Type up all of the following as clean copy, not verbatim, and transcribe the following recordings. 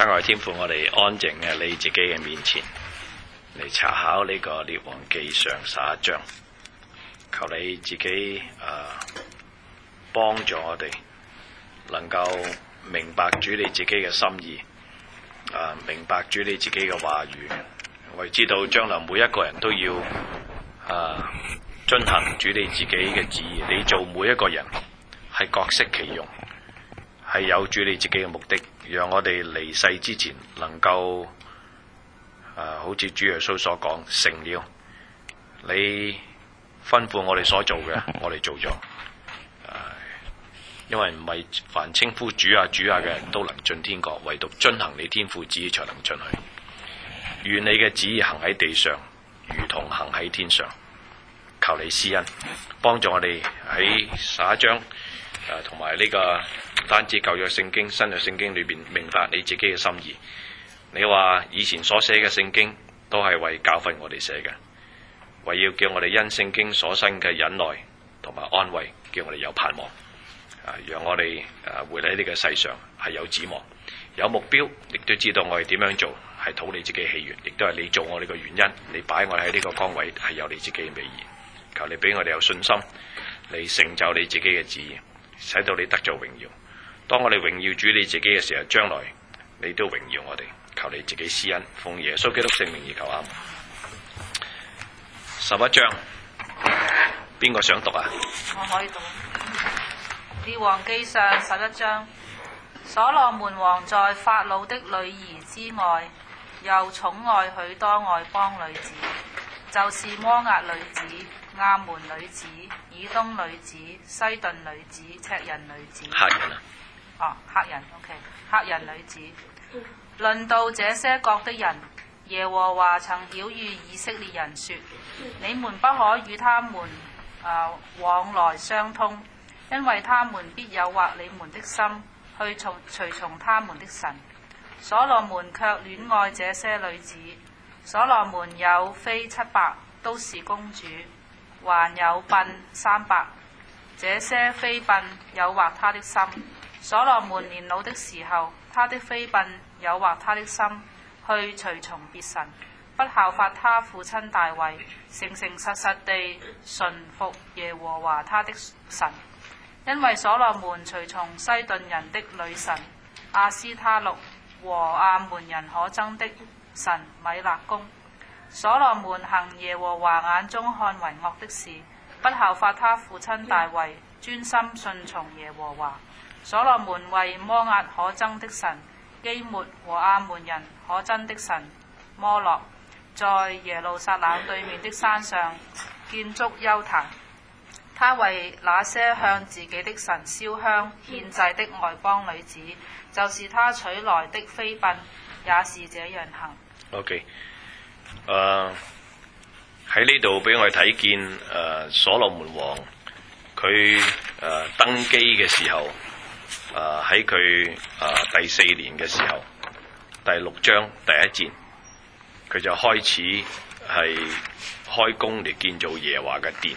親愛天父，我哋安靜喺你自己嘅面前嚟查考呢個列王記上11章，求你自己幫助我哋能夠明白主你自己嘅心意，明白主你自己嘅話語。我哋知道將來每一個人都要遵行主你自己嘅旨意，你做每一個人係各適其用，係有主你自己嘅目的，讓我哋離世之前能夠好似主耶穌所講，成了你吩咐我哋所做嘅，我哋做咗。因為唔係凡稱呼主啊主啊嘅人都能進天國，唯獨遵行你天父旨意才能進去。願你嘅旨意行喺地上，如同行喺天上。求你施恩，幫助我哋喺11章同埋呢個單止舊約聖經、新約聖經裏邊明白你自己嘅心意。你話以前所寫嘅聖經都係為教訓我哋寫嘅，為要叫我哋因聖經所生嘅忍耐同埋安慰，叫我哋有盼望。讓我哋活喺呢個世上係有指望、有目標，亦都知道我哋點樣做係討你自己喜悅，亦都係你做我哋嘅原因。你擺我哋喺呢個崗位係有你自己嘅美意。求你俾我哋有信心，嚟成就你自己嘅旨意，使到你得做榮耀。當我哋榮耀主你自己嘅時候，將來你都榮耀我哋。求你自己施恩，奉耶穌基督聖名而求，阿們。11章，邊個想讀啊？ 我可以讀。列王記上11章，所羅門王在法老的女兒之外，又寵愛許多外邦女子，就是摩押女子、亞門女子、以東女子、西頓女子、赤人女子。 黑人啊？ 黑人 ，OK， 黑人女子。論到這些國的人，耶和華曾曉諭以色列人說：你們不可與他們往來相通，因為他們必誘惑你們的心，去隨從他們的神。所羅門卻戀愛這些女子。所羅門有妃700，都是公主，還有嬪300。這些妃嬪誘惑他的心。所羅門年老的時候，他的妃嬪誘惑他的心，去隨從別神，不效法他父親大衛，誠誠實實地順服耶和華他的神。因為所羅門隨從西頓人的女神亞斯他錄和亞門人可憎的神米勒公。所羅門行耶和華眼中看為惡的事，不效法他父親大衛，專心順從耶和華。所羅門為摩押可憎的神基抹和亞門人可憎的神摩洛，在耶路撒冷對面的山上建築邱壇。他為那些向自己的神燒香獻祭的外邦女子，就是他娶來的妃嬪，也是這樣行。 OK， 喺呢度俾我哋睇見所羅門王佢登基嘅時候，喺佢第4年嘅時候，第6章第1節，佢就開始係開工嚟建造耶和華嘅殿。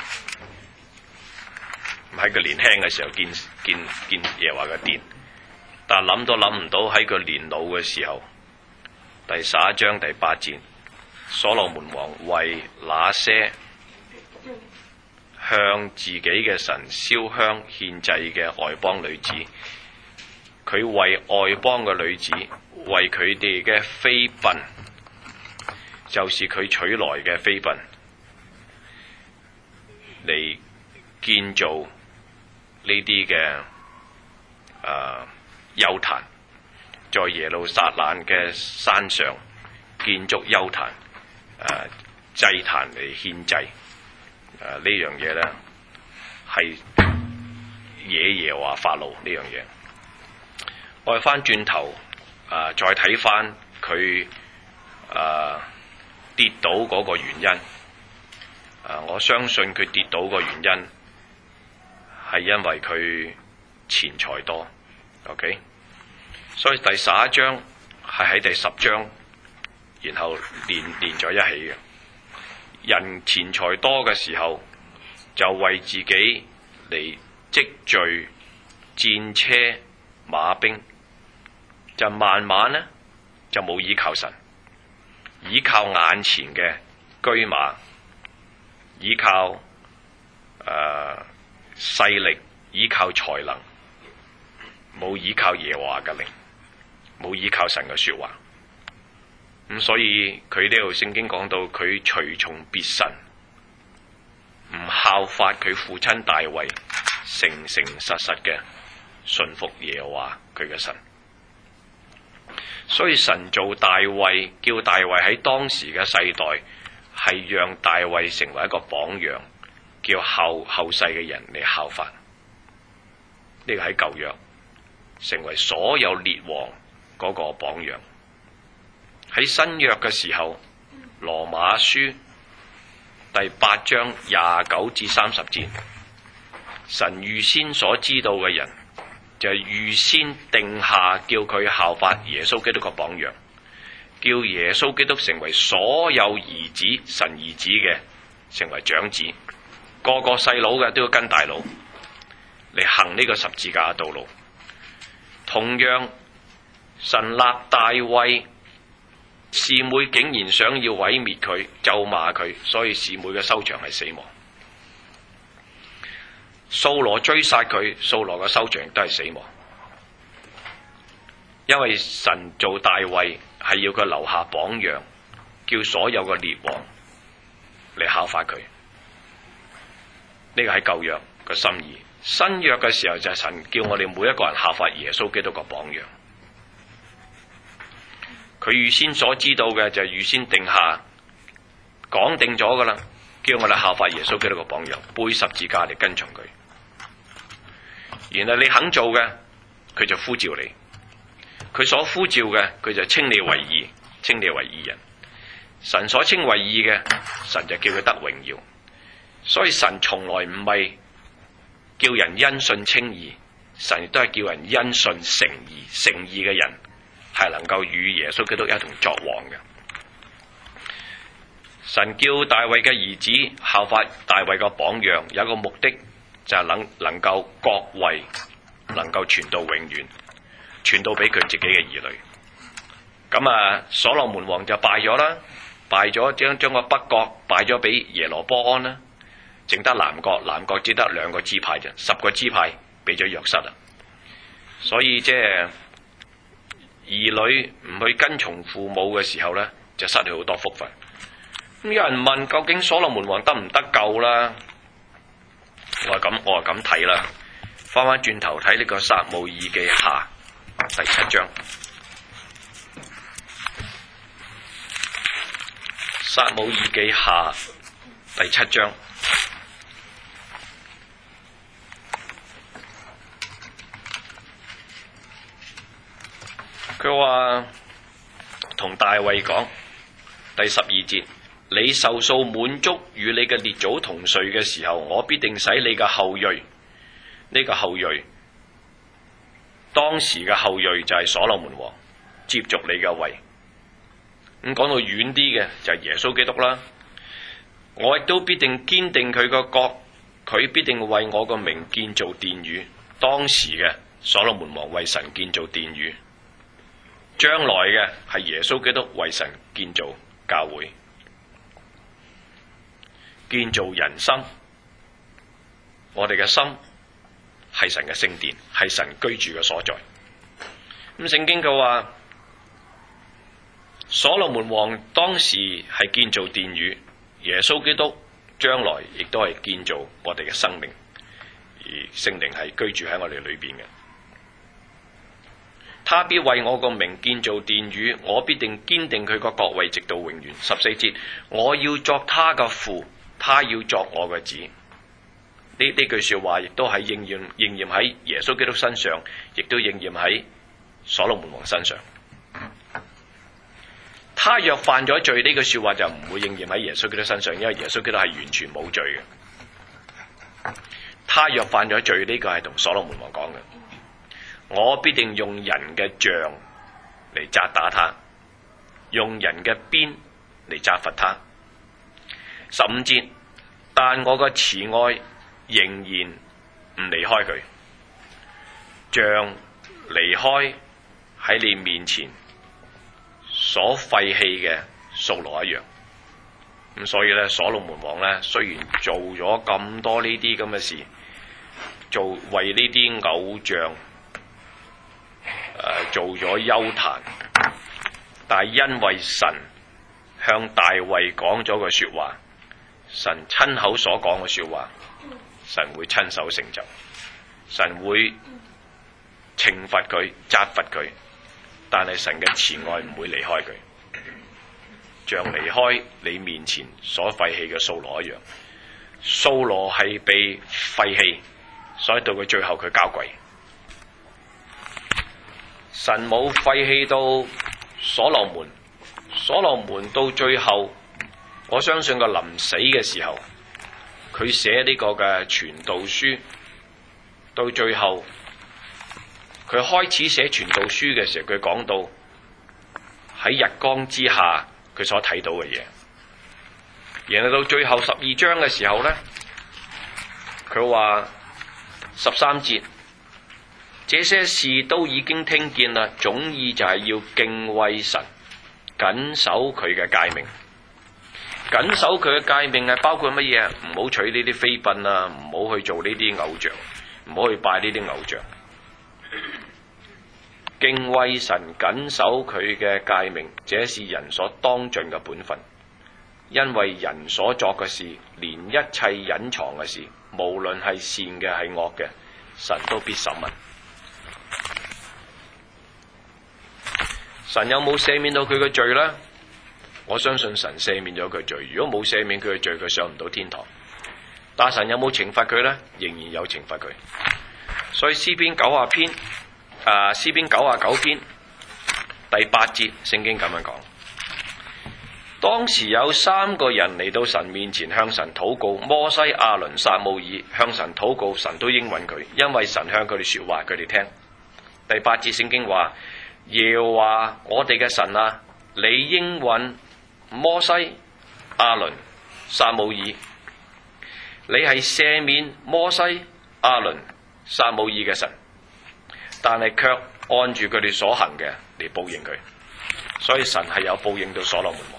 喺佢年輕嘅時候建耶和華嘅殿，但諗都諗唔到喺佢年老嘅時候，第11章第8節，所羅門王為那些向自己嘅神燒香獻祭嘅外邦女子，佢為外邦嘅女子，為佢哋嘅妃嬪，就是佢娶來嘅妃嬪嚟建造呢啲嘅邱壇，在耶路撒冷嘅山上建築邱壇，祭壇嚟獻祭。呢樣嘢咧係惹耶和華發怒呢樣嘢。我哋翻轉頭再睇翻佢跌倒嗰個原因。我相信佢跌倒個原因係因為佢錢財多。OK， 所以第11章係喺第10章，然後連在一起嘅。人錢財多嘅時候，就為自己嚟積聚戰車馬兵，就慢慢咧就冇倚靠神，倚靠眼前嘅車馬，倚靠勢力，倚靠才能，冇倚靠耶和華嘅靈，冇倚靠神嘅說話。咁所以佢呢度聖經講到佢隨從別神，唔效法佢父親大衛，誠誠實實嘅順服耶和華佢嘅神。所以神做大衛，叫大衛喺當時嘅世代係讓大衛成為一個榜樣，叫後世嘅人嚟效法。呢個喺舊約成為所有列王嗰個榜樣。喺新約嘅時候，羅馬書第8章29至30節，神預先所知道嘅人，就係預先定下叫佢效法耶穌基督嘅榜樣，叫耶穌基督成為所有兒子神兒子嘅成為長子，個個細佬嘅都要跟大佬嚟行呢個十字架嘅道路。同樣，神立大衛，示每竟然想要毀滅佢，咒罵佢，所以示每嘅收場係死亡。掃羅追殺佢，掃羅嘅收場亦都係死亡。因為神做大衛係要佢留下榜樣，叫所有嘅列王嚟效法佢。呢個係舊約嘅心意。新約嘅時候就係神叫我哋每一個人效法耶穌基督嘅榜樣。佢預先所知道嘅就係預先定下講定咗噶啦，叫我哋效法耶穌基督嘅榜樣，背十字架嚟跟從佢。然後你肯做嘅，佢就呼召你；佢所呼召嘅，佢就稱你為義，稱你為義人。神所稱為義嘅，神就叫佢得榮耀。所以神從來唔係叫人因信稱義，神亦都係叫人因信成義。成義嘅人係能夠與耶穌基督一同作王嘅。神叫大衛嘅兒子效法大衛嘅榜樣，有一個目的就係能夠國位能夠傳到永遠，傳到俾佢自己嘅兒女。咁所羅門王就敗咗啦，敗咗將個北國敗咗俾耶羅波安啦，淨得南國，南國只得2個支派啫，10個支派俾咗約瑟啦。所以即係兒女唔去跟從父母嘅時候咧，就失去好多福分。咁有人問究竟所羅門王得唔得救啦？我係咁睇啦。翻翻轉頭睇呢個撒母耳記下第7章。撒母耳記下第7章。佢話同大衛講，第12節，你壽數滿足與你嘅列祖同睡嘅時候，我必定使你嘅後裔，呢個後裔，當時嘅後裔就係所羅門王，接續你嘅位。咁講到遠啲嘅就係耶穌基督啦。我亦都必定堅定佢個國，佢必定為我個名建造殿宇。當時嘅所羅門王為神建造殿宇，將來嘅係耶穌基督為神建造教會，建造人心。我哋嘅心係神嘅聖殿，係神居住嘅所在。咁聖經佢話，所羅門王當時係建造殿宇，耶穌基督將來亦都係建造我哋嘅生命，而聖靈係居住喺我哋裏邊嘅。他必為我個名建造殿宇，我必定堅定佢個國位直到永遠。14節，我要作他嘅父，他要作我嘅子。呢句說話亦都係應驗喺耶穌基督身上，亦都應驗喺所羅門王身上。他若犯咗罪，呢句說話就唔會應驗喺耶穌基督身上，因為耶穌基督係完全冇罪嘅。他若犯咗罪，呢個係同所羅門王講嘅。我必定用人嘅杖嚟責打他，用人嘅鞭嚟責罰他。15節，但我個慈愛仍然唔離開佢，杖離開喺你面前所廢棄嘅掃羅一樣。咁所以咧，所羅門王咧，雖然做咗咁多呢啲咁嘅事，為呢啲偶像做咗邱壇，但係因為神向大衛講咗個說話，神親口所講嘅說話，神會親手成就，神會懲罰佢、責罰佢，但係神嘅慈愛唔會離開佢，像離開你面前所廢棄嘅掃羅一樣。掃羅係被廢棄，所以到佢最後佢交鬼。神冇廢棄到所羅門，所羅門到最後，我相信個臨死嘅時候，佢寫呢個嘅傳道書，到最後佢開始寫傳道書嘅時候，佢講到喺日光之下佢所睇到嘅嘢。然後到最後12章嘅時候呢，佢話13節，這些事都已經聽見啦，總意就係要敬畏神，謹守佢嘅誡命。謹守佢嘅誡命係包括乜嘢？唔好娶呢啲妃嬪啊，唔好去做呢啲偶像，唔好去拜呢啲偶像。敬畏神，謹守佢嘅誡命，這是人所當盡嘅本分。因為人所作嘅事，連一切隱藏嘅事，無論係善嘅係惡嘅，神都必審問。神有冇赦免到佢嘅罪呢？我相信神赦免咗佢罪。如果冇赦免佢嘅罪，佢上唔到天堂。但神有冇懲罰佢呢？仍然有懲罰佢。所以詩篇90篇，詩篇99篇第8節，聖經咁樣講。當時有3個人嚟到神面前向神禱告，摩西、亞倫、撒母耳向神禱告，神都應允佢，因為神向佢哋說話，佢哋聽。第8節聖經話：耶和華我哋嘅神啊，你應允摩西、亞倫、撒母耳，你係赦免摩西、亞倫、撒母耳嘅神，但係卻按住佢哋所行嘅嚟報應佢，所以神係有報應到所羅門王。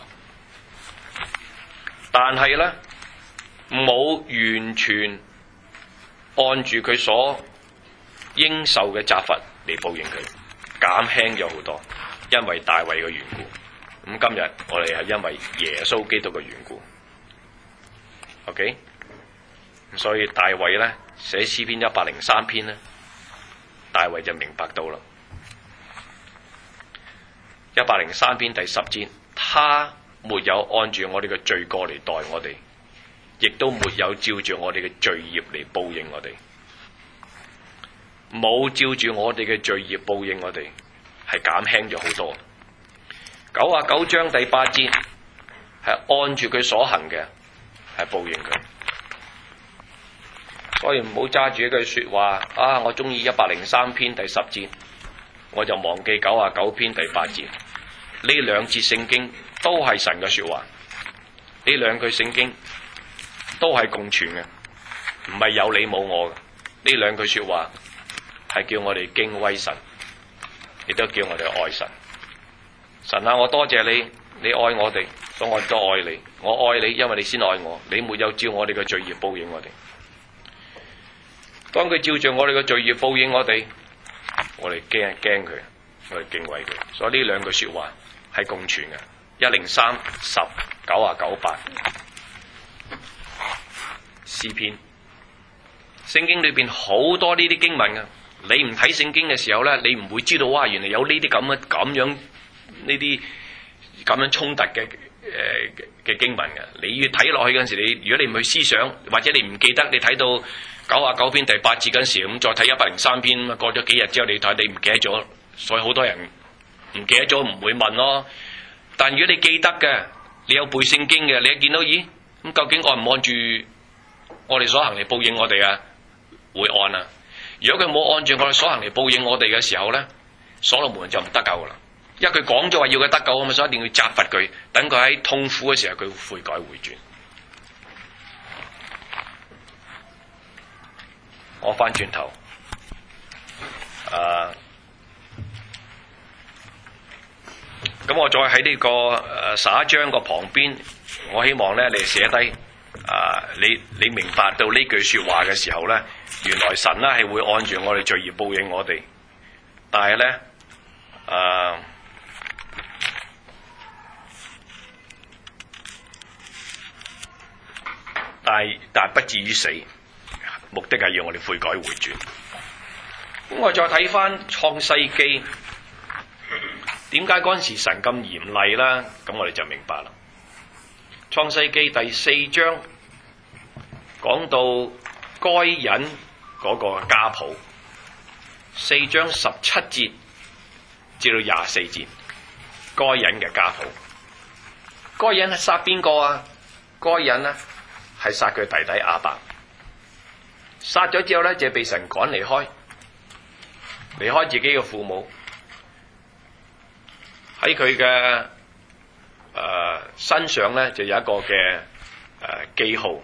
但係呢，冇完全按住佢所應受嘅責罰嚟報應佢，減輕咗好多，因為大衛嘅緣故。咁今日我哋係因為耶穌基督嘅緣故 ，OK？ 所以大衛呢寫詩篇103篇呢，大衛就明白到啦。103篇第10節，他沒有按住我哋嘅罪過嚟待我哋，亦都沒有照住我哋嘅罪孽嚟報應我哋，冇照住我哋嘅罪孽報應我哋，係減輕咗好多。99章第8節係按住佢所行嘅係報應佢，所以唔好揸住一句說話啊！我中意103篇第10節，我就忘記99篇第8節。呢兩節聖經都係神嘅說話，呢兩句聖經都係共存嘅，唔係有你冇我嘅。呢兩句說話係叫我哋敬畏神，亦都叫我哋愛神。神啊，我多謝你，你愛我哋，所以我都愛你。我愛你，因為你先愛我。你沒有照我哋嘅罪孽報應我哋。當佢照着我哋嘅罪孽報應我哋，我哋驚佢，我哋敬畏佢。所以呢兩句說話係共存嘅。103、10、99、8詩篇，聖經裏邊好多呢啲經文啊！你唔睇聖經嘅時候咧，你唔會知道哇，原來有呢啲咁樣呢啲咁樣衝突嘅經文嘅。你要睇落去嗰陣時，如果你唔去思想，或者你唔記得，你睇到99篇第8節嗰陣時，咁再睇103篇，過咗幾日之後你睇，你唔記得咗，所以好多人唔記得咗唔會問咯。但如果你記得嘅，你有背聖經嘅，你一見到咦，咁究竟按唔按住我哋所行嚟報應我哋啊？會按啊！如果佢冇按住我哋所行嚟報應我哋嘅時候咧，所羅門就唔得救噶啦。因為佢講咗話要佢得救啊嘛，所以一定要責罰佢，等佢喺痛苦嘅時候佢悔改回轉。我翻轉頭， 咁我再喺呢個11章個旁邊，我希望咧你寫低你明白到呢句說話嘅時候咧，原來神咧係會按住我哋罪而報應我哋，但係咧但係不至於死，目的係要我哋悔改回轉。咁我再睇翻創世記，點解嗰陣時神咁嚴厲啦？咁我哋就明白啦。創世記第4章講到該隱嗰個家譜，4章17節至到24節，該隱嘅家譜。該隱係殺邊個啊？該隱呢係殺佢弟弟亞伯，殺咗之後咧就被神趕離開自己嘅父母，喺佢嘅身上咧就有一個嘅記號，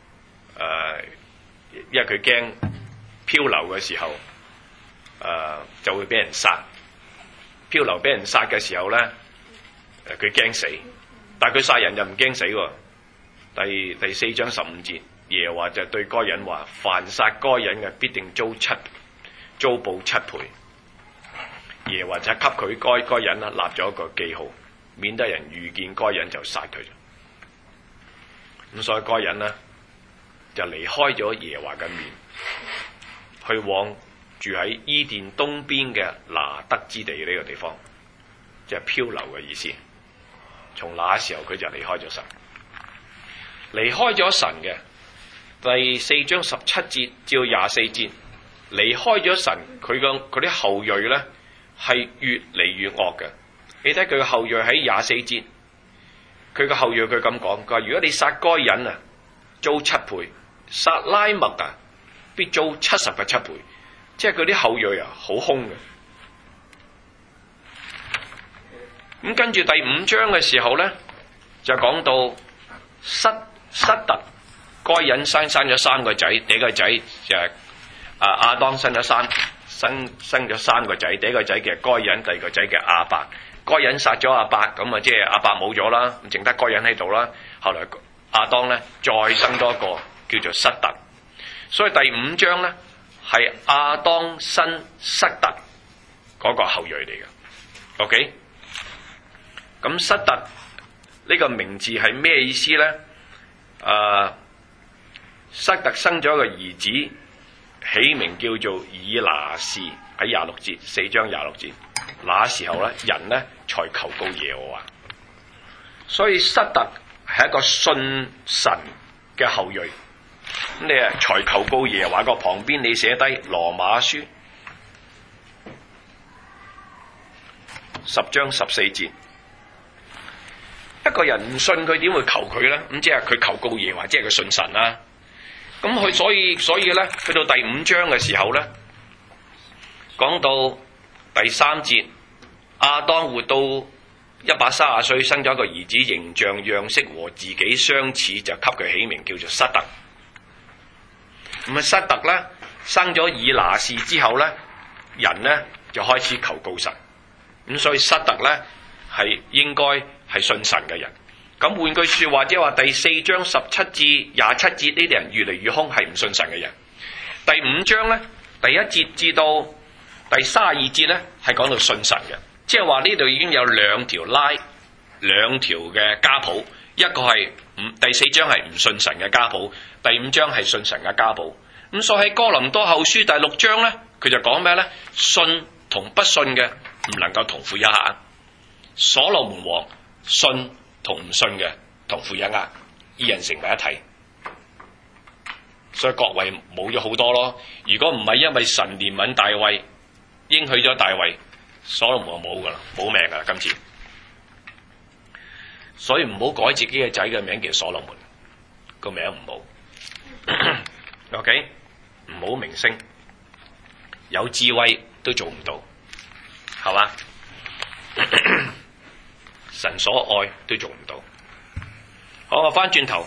因為佢驚漂流嘅時候就會俾人殺，漂流俾人殺嘅時候咧佢驚死，但係佢殺人又唔驚死喎。第4章15節，耶和華就對該隱話：凡殺該隱嘅，必定遭報7倍。耶和華就給佢該隱啦立咗一個記號，免得人遇見該隱就殺佢。咁所以該隱呢，就離開咗耶和華嘅面，去往住喺伊甸東邊嘅拿德之地呢個地方，即係漂流嘅意思。從那時候佢就離開咗神。離開咗神嘅第4章17節至到24節，離開咗神，佢啲後裔咧係越嚟越惡嘅。你睇佢嘅後裔喺24節，佢嘅後裔佢咁講，佢話如果你殺該隱啊，遭7倍；殺拉麥啊，必遭70嘅7倍。即係佢啲後裔啊，好兇嘅。咁跟住第5章嘅時候咧，就講到塞特，該隱生咗3個仔，第一個仔就係亞當生咗3個仔，第一個仔嘅該隱，第二個仔嘅亞伯。該隱殺咗亞伯，咁啊即係亞伯冇咗啦，咁剩得該隱喺度啦。後來亞當咧再生多一個叫做塞特，所以第5章咧係亞當生塞特嗰個後裔嚟嘅。OK， 咁塞特呢個名字係咩意思咧？塞特生咗一個兒子，起名叫做以拿士，喺26節，4章26節。那時候咧，人咧才求告耶和華，所以塞特係一個信神嘅後裔。咁你才求告耶和華個旁邊，你寫低羅馬書10章14節。一個人唔信佢點會求佢咧？咁即係佢求告耶和華，即係佢信神啦。咁佢所以咧，去到第5章嘅時候咧，講到第3節，亞當活到130歲，生咗一個兒子，形象樣式和自己相似，就給佢起名叫做塞特。咁啊，塞特咧生咗以拿士之後咧，人咧就開始求告神。咁所以塞特咧係應該係信神嘅人。咁換句說話，即係話第4章17至27節呢啲人越嚟越兇，係唔信神嘅人。第5章咧第1節至到第32節咧係講到信神嘅，即係話呢度已經有兩條嘅家譜，一個係第4章係唔信神嘅家譜，第5章係信神嘅家譜。咁所以喺哥林多後書第6章咧，佢就講咩咧？信同不信嘅唔能夠同負一軛。所羅門王信同唔信嘅同負一軛，二人成為一體。所以國位冇咗好多咯。如果唔係因為神憐憫大衛，應許咗大衛，所羅門王冇噶啦，冇命噶啦今次。所以唔好改自己嘅仔嘅名叫所羅門，個名唔好。OK， 唔好明星，有智慧都做唔到，係嘛？神所愛都做唔到。好，我翻轉頭。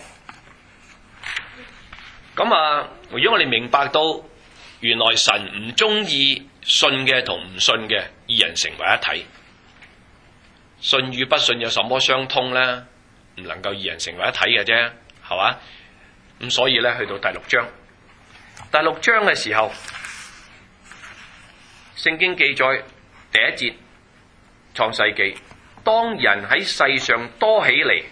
咁啊，如果我哋明白到原來神唔中意信嘅同唔信嘅二人成為一體， 信與不信有什麼相通呢？唔能夠二人成為一體嘅啫，係嘛？咁所以咧，去到第六章嘅時候，聖經記載第一節創世記，當人喺世上多起嚟，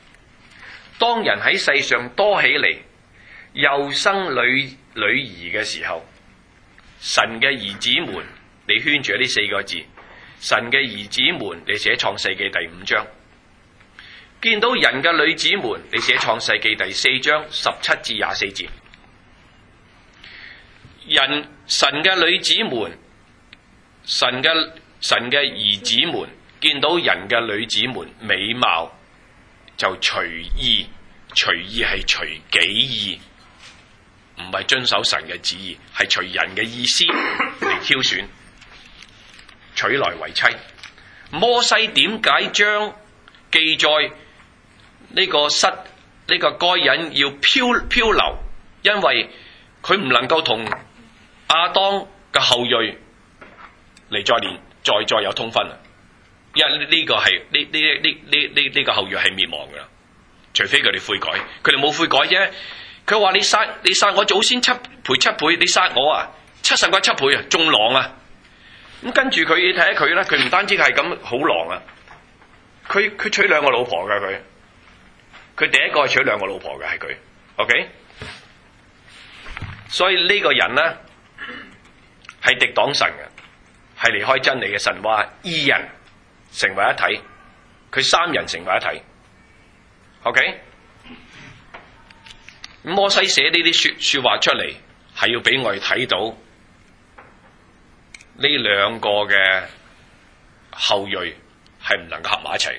又生女兒嘅時候，神嘅兒子們，你圈住呢4個字，神嘅兒子們，你寫創世記第5章。見到人嘅女子們，你寫創世記第4章17至24節。神嘅女子們，神嘅兒子們，見到人嘅女子們美貌，就隨意係隨己意，唔係遵守神嘅旨意，係隨人嘅意思嚟挑選，娶來為妻。摩西點解將記載呢個該隱要漂流？因為佢唔能夠同亞當嘅後裔嚟再有通婚啊！因為呢個係呢個後裔係滅亡噶啦，除非佢哋悔改，佢哋冇悔改啫。佢話你殺我祖先7倍，你殺我啊70個7倍啊，仲狼啊！咁跟住佢睇下佢啦，佢唔單止係咁好狼啊，佢娶2個老婆噶佢第一個係娶2個老婆嘅係佢 ，OK？ 所以呢個人呢，係敵擋神嘅，係離開真理嘅。神話2人成為一體，佢3人成為一體 ，OK？ 摩西寫呢啲說話出嚟，係要俾我哋睇到呢2個嘅後裔係唔能夠合埋一齊。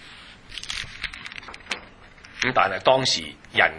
咁但係當時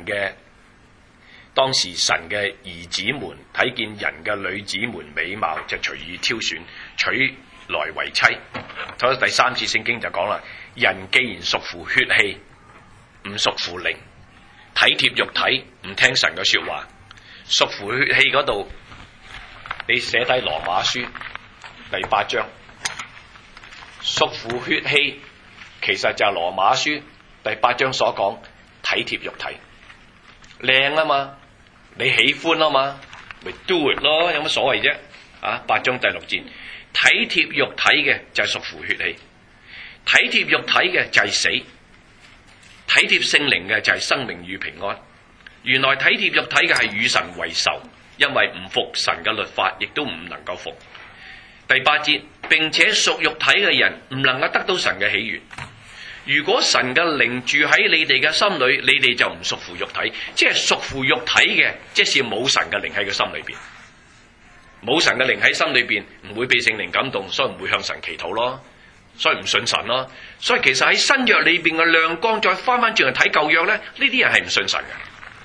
神嘅兒子們睇見人嘅女子們美貌，就隨意挑選，娶來為妻。睇到第3節聖經就講啦，人既然屬乎血氣，唔屬乎靈，體貼肉體，唔聽神嘅說話，屬乎血氣嗰度，你寫低羅馬書第8章，屬乎血氣其實就係羅馬書第8章所講體貼肉體，靚啊嘛，你喜歡啊嘛，咪 do it 咯，有乜所謂啫？啊，8章第6節，體貼肉體嘅就係屬乎血氣，體貼肉體嘅就係死，體貼聖靈嘅就係生命與平安。原來體貼肉體嘅係與神為仇，因為唔服神嘅律法，亦都唔能夠服。第8節，並且屬肉體嘅人唔能夠得到神嘅喜悅。如果神嘅靈住喺你哋嘅心裏，你哋就唔屬乎肉體，即係屬乎肉體嘅，即是冇神嘅靈喺佢心裏邊，冇神嘅靈喺心裏邊，唔會被聖靈感動，所以唔會向神祈禱咯，所以唔信神咯。所以其實喺新約裏邊嘅亮光，再翻轉嚟睇舊約咧，呢啲人係唔信神嘅。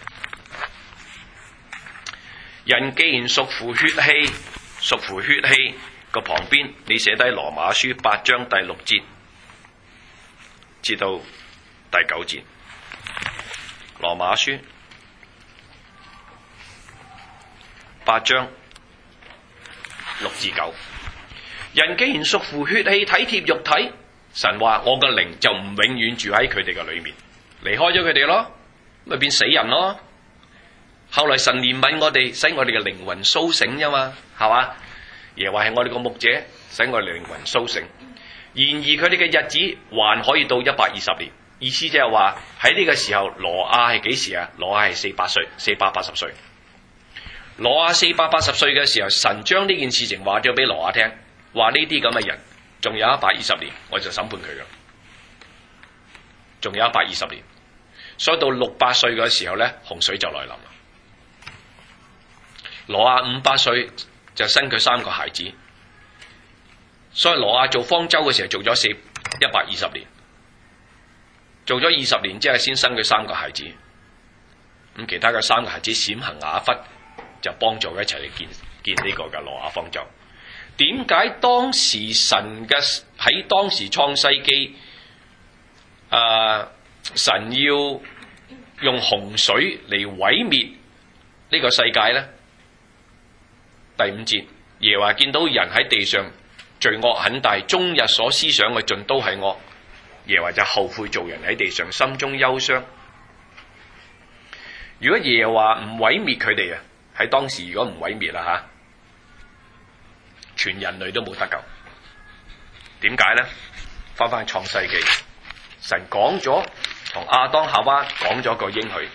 人既然屬乎血氣個旁邊，你寫低羅馬書8章第6節至到第9節。羅馬書8章6至9，人既然屬乎血氣，體貼肉體，神話我嘅靈就唔永遠住喺佢哋嘅裏面，離開咗佢哋咯，咪變死人咯。後來神憐憫我哋，使我哋嘅靈魂甦醒啫嘛，係嘛？耶和華係我哋個牧者，使我哋靈魂甦醒。然而佢哋嘅日子還可以到120年，意思即係話喺呢個時候，羅亞係幾時啊？羅亞係480歲。羅亞480歲嘅時候，神將呢件事情話咗俾羅亞聽，話呢啲咁嘅人仲有120年，我就審判佢噶，仲有120年。所以到600歲嘅時候咧，洪水就來臨啦。羅亞500歲就生佢3個孩子，所以羅亞做方舟嘅時候做咗120年，做咗20年之後先生佢3個孩子。咁其他嘅3個孩子閃行雅弗就幫助佢一齊嚟建呢個嘅羅亞方舟。點解當時神嘅喺當時創世記神要用洪水嚟毀滅呢個世界呢？第5節，耶和華見到人喺地上罪惡很大，終日所思想嘅盡都係惡， 耶和華就後悔做人喺地上，心中憂傷。如果耶和華唔毀滅佢哋啊，喺當時如果唔毀滅啦吓，全人類都冇得救。點解呢？翻返創世記，神講咗同亞當夏娃講咗個應許。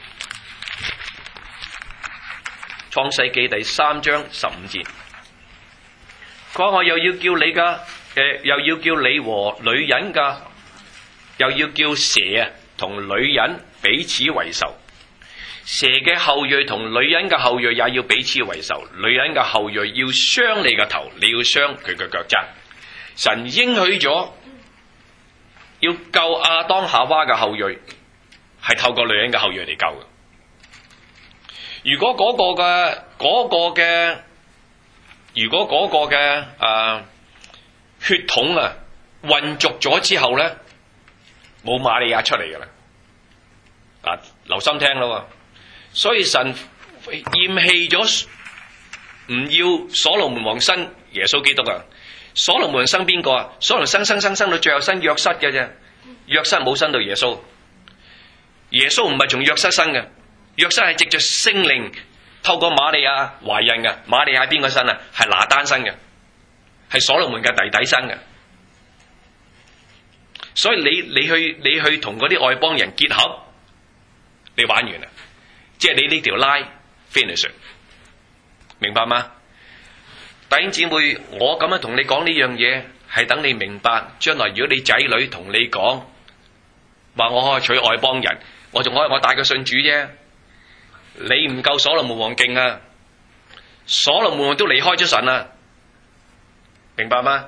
創世記第3章15節，佢話我又要叫你噶，又要叫你和女人噶，又要叫蛇啊同女人彼此為仇。蛇嘅後裔同女人嘅後裔也要彼此為仇，女人嘅後裔要傷你嘅頭，你要傷佢嘅腳踭。神應許咗要救亞當夏娃嘅後裔，係透過女人嘅後裔嚟救嘅。如果嗰個嘅血統啊混濁咗之後咧，冇瑪利亞出嚟噶啦。啊，留心聽咯。所以神厭棄咗，唔要所羅門王生耶穌基督啊！所羅門生邊個啊？所羅門生到最後生約瑟嘅啫，約瑟冇生到耶穌。耶穌唔係從約瑟生嘅，約瑟係藉着聖靈透過瑪利亞懷孕嘅。瑪利亞邊個生啊？係拿單生嘅，係所羅門嘅弟弟生嘅。所以你去同嗰啲外邦人結合，你玩完啦。即係你呢條 line finish， 明白嗎？弟兄姊妹，我咁樣同你講呢樣嘢，係等你明白，將來如果你仔女同你講話我可以娶外邦人，我仲可以我帶佢信主啫。你唔夠所羅門王勁啊！所羅門王都離開咗神啊，明白嗎？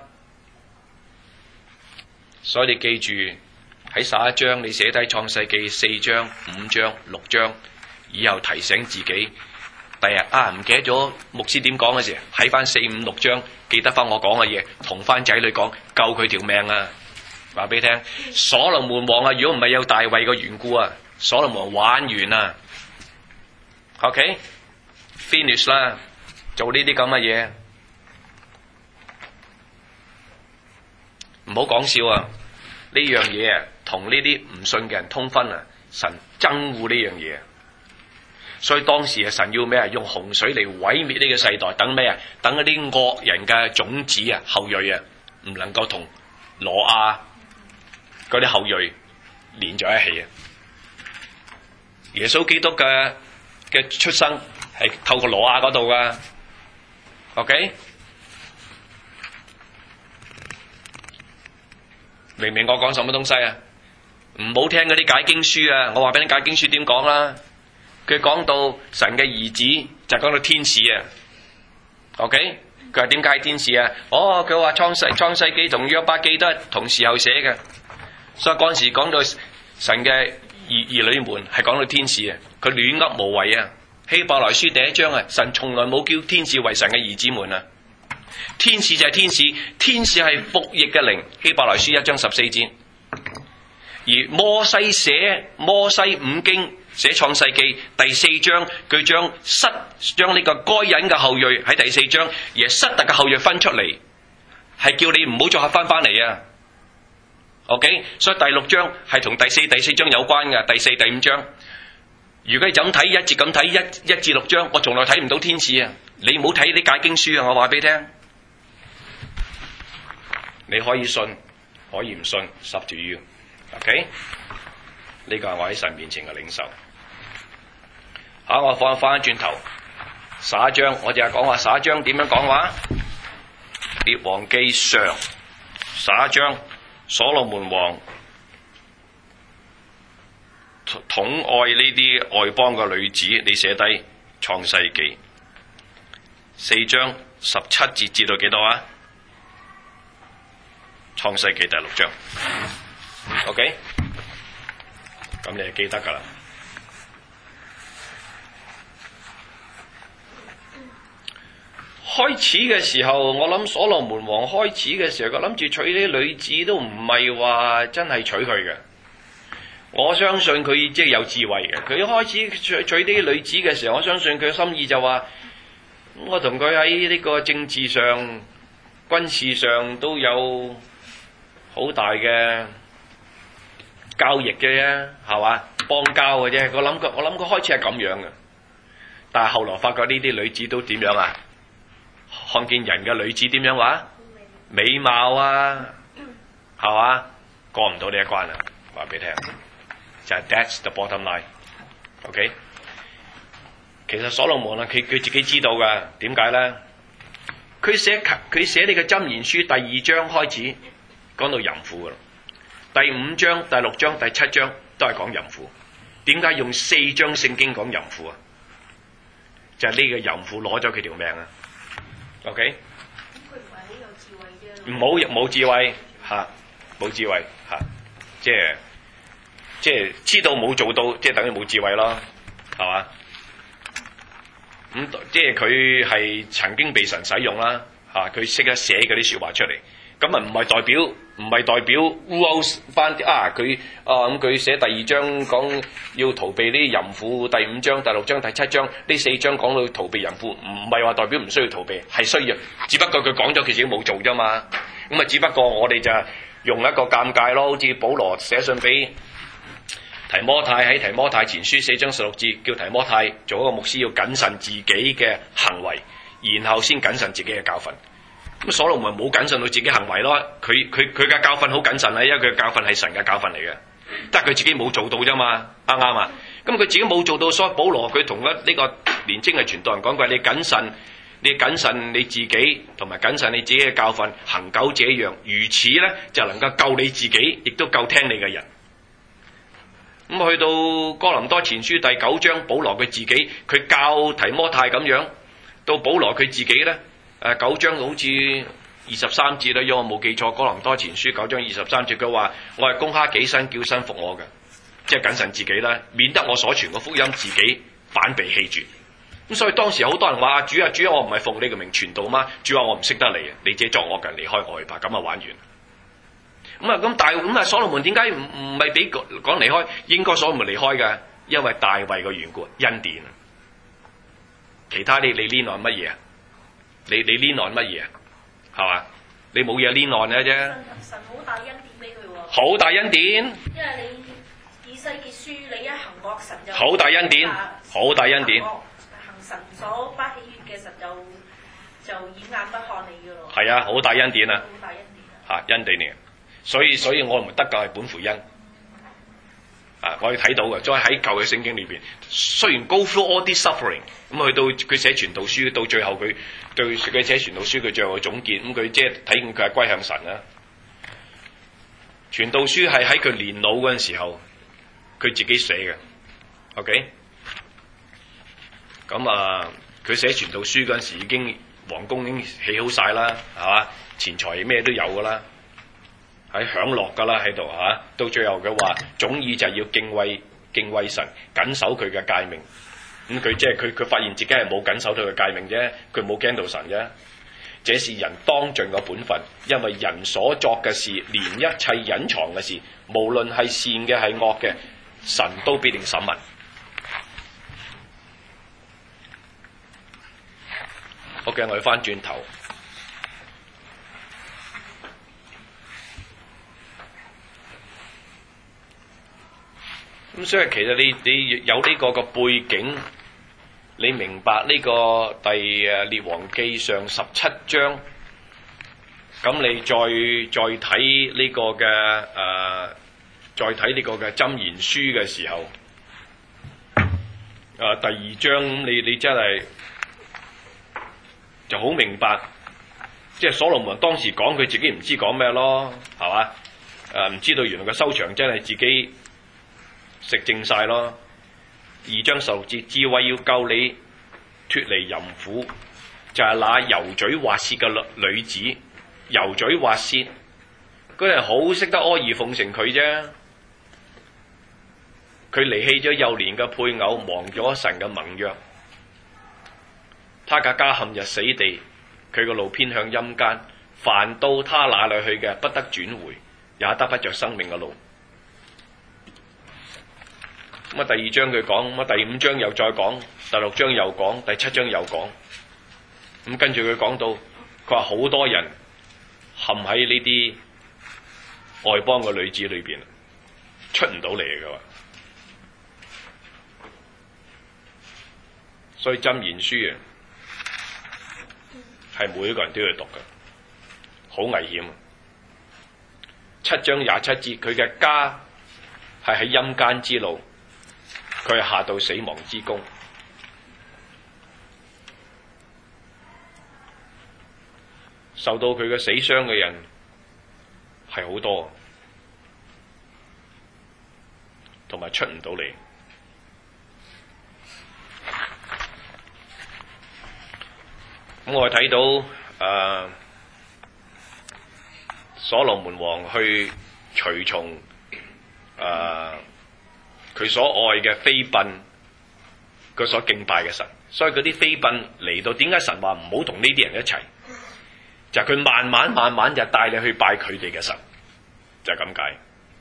所以你記住喺11章，你寫低創世記4章、5章、6章。以後提醒自己，第日唔記得咗牧師點講嘅時，睇翻4、5、6章，記得翻我講嘅嘢，同翻仔女講，救佢條命啊！話俾你聽，所羅門王啊，如果唔係有大衛嘅緣故啊，所羅門玩完啦。OK，finish 啦，做呢啲咁嘅嘢，唔好講笑啊！呢樣嘢啊，同呢啲唔信嘅人通婚啊，神憎惡呢樣嘢。所以當時啊，神要咩啊？用洪水嚟毀滅呢個世代，等咩啊？等嗰啲惡人嘅種子啊、後裔啊，唔能夠同挪亞嗰啲後裔連在一起啊！耶穌基督嘅出生係透過挪亞嗰度噶 ，OK？ 明唔明我講什麼東西啊？唔好聽嗰啲解經書啊！我話俾你解經書點講啦。佢講到神嘅兒子就講到天使啊 ，OK？ 佢話點解天使啊？佢話創世記同約伯記都係同時候寫嘅，所以嗰陣時講到神嘅兒女們係講到天使啊，佢亂噏無謂啊！希伯來書第1章啊，神從來冇叫天使為神嘅兒子們啊，天使就係天使，天使係服役嘅靈，希伯來書1章14節。而摩西寫摩西5經。寫創世記第4章，佢將呢個該隱嘅後裔喺第4章，而塞特嘅後裔分出嚟，係叫你唔好再合翻嚟啊。OK， 所以第6章係同第4章有關嘅，第4、第5章。如果你就咁睇一節咁睇1至6章，我從來睇唔到天使啊！你唔好睇啲解經書啊！我話俾你聽，你可以信，可以唔信 ，it's up to you。OK。呢個係我喺神面前嘅領受。我翻轉頭11章，我淨係講話11章點樣講話。列王記上11章，所羅門王寵愛呢啲外邦嘅女子，你寫低創世記4章17節至到幾多啊？創世記第6章。OK。咁你就記得噶啦。開始嘅時候，我諗所羅門王開始嘅時候，佢諗住娶啲女子都唔係話真係娶佢嘅。我相信佢即係有智慧嘅。佢開始娶啲女子嘅時候，我相信佢嘅心意就話：我同佢喺呢個政治上、軍事上都有好大嘅交易嘅啫，係嘛？邦交嘅啫。我諗佢開始係咁樣嘅，但係後來發覺呢啲女子都點樣啊？看見人嘅女子點樣話？美貌啊，係嘛？過唔到呢一關啊！話俾你聽，就係 that's the bottom line。OK， 其實所羅門啊，佢自己知道㗎。點解咧？佢寫你嘅箴言書第2章開始講到淫婦㗎啦，第5章、第6章、第7章都係講淫婦。點解用4章聖經講淫婦啊？就係呢個淫婦攞咗佢條命啊！ OK， 咁佢唔係好有智慧啫。 唔好冇智慧嚇，冇智慧嚇，即係知道冇做到，即係等於冇智慧咯，係嘛？咁即係佢係曾經被神使用啦嚇，佢識得寫嗰啲説話出嚟，咁啊唔係代表 rule 翻啊佢咁佢寫第2章講要逃避呢啲淫婦，第5章、第6章、第7章呢4章講到逃避淫婦，唔係話代表唔需要逃避，係需要，只不過佢講咗佢自己冇做啫嘛。咁啊，只不過我哋就用一個尷尬咯，好似保羅寫信俾提摩太喺提摩太前書4章16節，叫提摩太做一個牧師要謹慎自己嘅行為，然後先謹慎自己嘅教訓。咁所羅門冇謹慎到自己行為咯，佢嘅教訓好謹慎啊，因為佢嘅教訓係神嘅教訓嚟嘅，但係佢自己冇做到啫嘛，啱唔啱啊？咁佢自己冇做到，所以保羅佢同呢個年青嘅傳道人講過：你謹慎你自己，同埋謹慎你自己嘅教訓，行久這樣，如此咧就能夠救你自己，亦都救聽你嘅人。咁去到哥林多前書第9章，保羅佢自己佢教提摩太咁樣，到保羅佢自己咧9章好似23節啦，如果我冇記錯，哥林多前書9章23節佢話：我係攻克己身，叫身服我嘅，即係謹慎自己啦，免得我所傳嘅福音自己反被棄絕。咁所以當時好多人話：主啊，我唔係奉你嘅名傳道嗎？主話我唔識得你，你自己作惡嘅，離開我去吧。咁啊玩完。咁所羅門點解唔係俾講離開？應該所羅門離開嘅，因為大衛嘅緣故，恩典。其他你呢內乜嘢啊？你呢內乜嘢啊？係嘛？你冇嘢呢內嘅啫。 神好大恩典俾佢喎。 好大恩典。 因為你以西結書，你一行惡神就好大恩典，好大恩典。 行神所不喜悅嘅神就掩眼不看你嘅咯。 係啊，好大恩典啊！ 好大恩典啊！ 嚇，恩典嚟。所以我們得救係本乎恩。我哋睇到嘅，再喺舊嘅聖經裏邊，雖然 go through all this suffering，咁去到佢寫傳道書，到最後佢寫傳道書，佢最後嘅總結，咁佢即係睇見佢係歸向神啦。傳道書係喺佢年老嗰陣時候，佢自己寫嘅。OK， 咁佢寫傳道書嗰陣時已經皇宮已經起好晒啦，係嘛？錢財咩都有噶啦。喺享樂㗎啦，喺度嚇，到最後嘅話，總意就係要敬畏神，緊守佢嘅誡命。咁佢即係佢發現自己係冇緊守到佢誡命啫，佢冇驚到神啫。這是人當盡嘅本分，因為人所作嘅事，連一切隱藏嘅事，無論係善嘅係惡嘅，神都必定審問。OK， 我哋翻轉頭。咁所以其實你有呢個背景，你明白呢個列王記上17章，咁你再睇呢個嘅再睇呢個嘅箴言書嘅時候，第2章你真係就好明白，即係所羅門當時講佢自己唔知講咩咯，係嘛？唔知道原來個收場真係自己食正晒咯。2章16節，智慧要救你脫離淫婦，就係那油嘴滑舌嘅女子。油嘴滑舌，佢係好識得阿諛奉承佢啫。佢離棄咗幼年嘅配偶，忘咗神嘅盟約。他嘅家陷入死地，佢個路偏向陰間。凡到他那裏去嘅，不得轉回，也得不着生命嘅路。咁第2章佢講，咁第5章又再講，第6章又講，第7章又講。咁跟住佢講到，佢話好多人陷喺呢啲外邦嘅女子裏邊。 出唔到嚟嘅喎。所以箴言書啊，係每一個人都要讀嘅，好危險。7章27節，佢嘅家係喺陰間之路，佢係下到死亡之宮。受到佢嘅死傷嘅人係好多，同埋出唔到嚟。咁我睇到所羅門王去隨從佢所愛嘅妃嬪，佢所敬拜嘅神，所以嗰啲妃嬪嚟到，點解神話唔好同呢啲人一齊？就係佢慢慢就帶你去拜佢哋嘅神，就係咁解。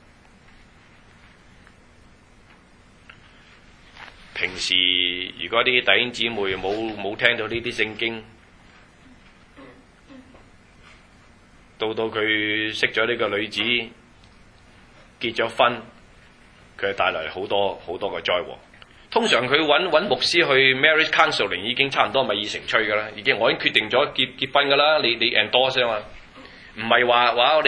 平時如果啲弟兄姊妹冇聽到呢啲聖經，到佢識咗呢個女子，結咗婚，佢帶來好多嘅災禍。通常佢揾牧師去 marriage counseling 已經差唔多米已成炊㗎啦，我已經決定咗結婚㗎啦，你 endorse 啊嘛，唔係話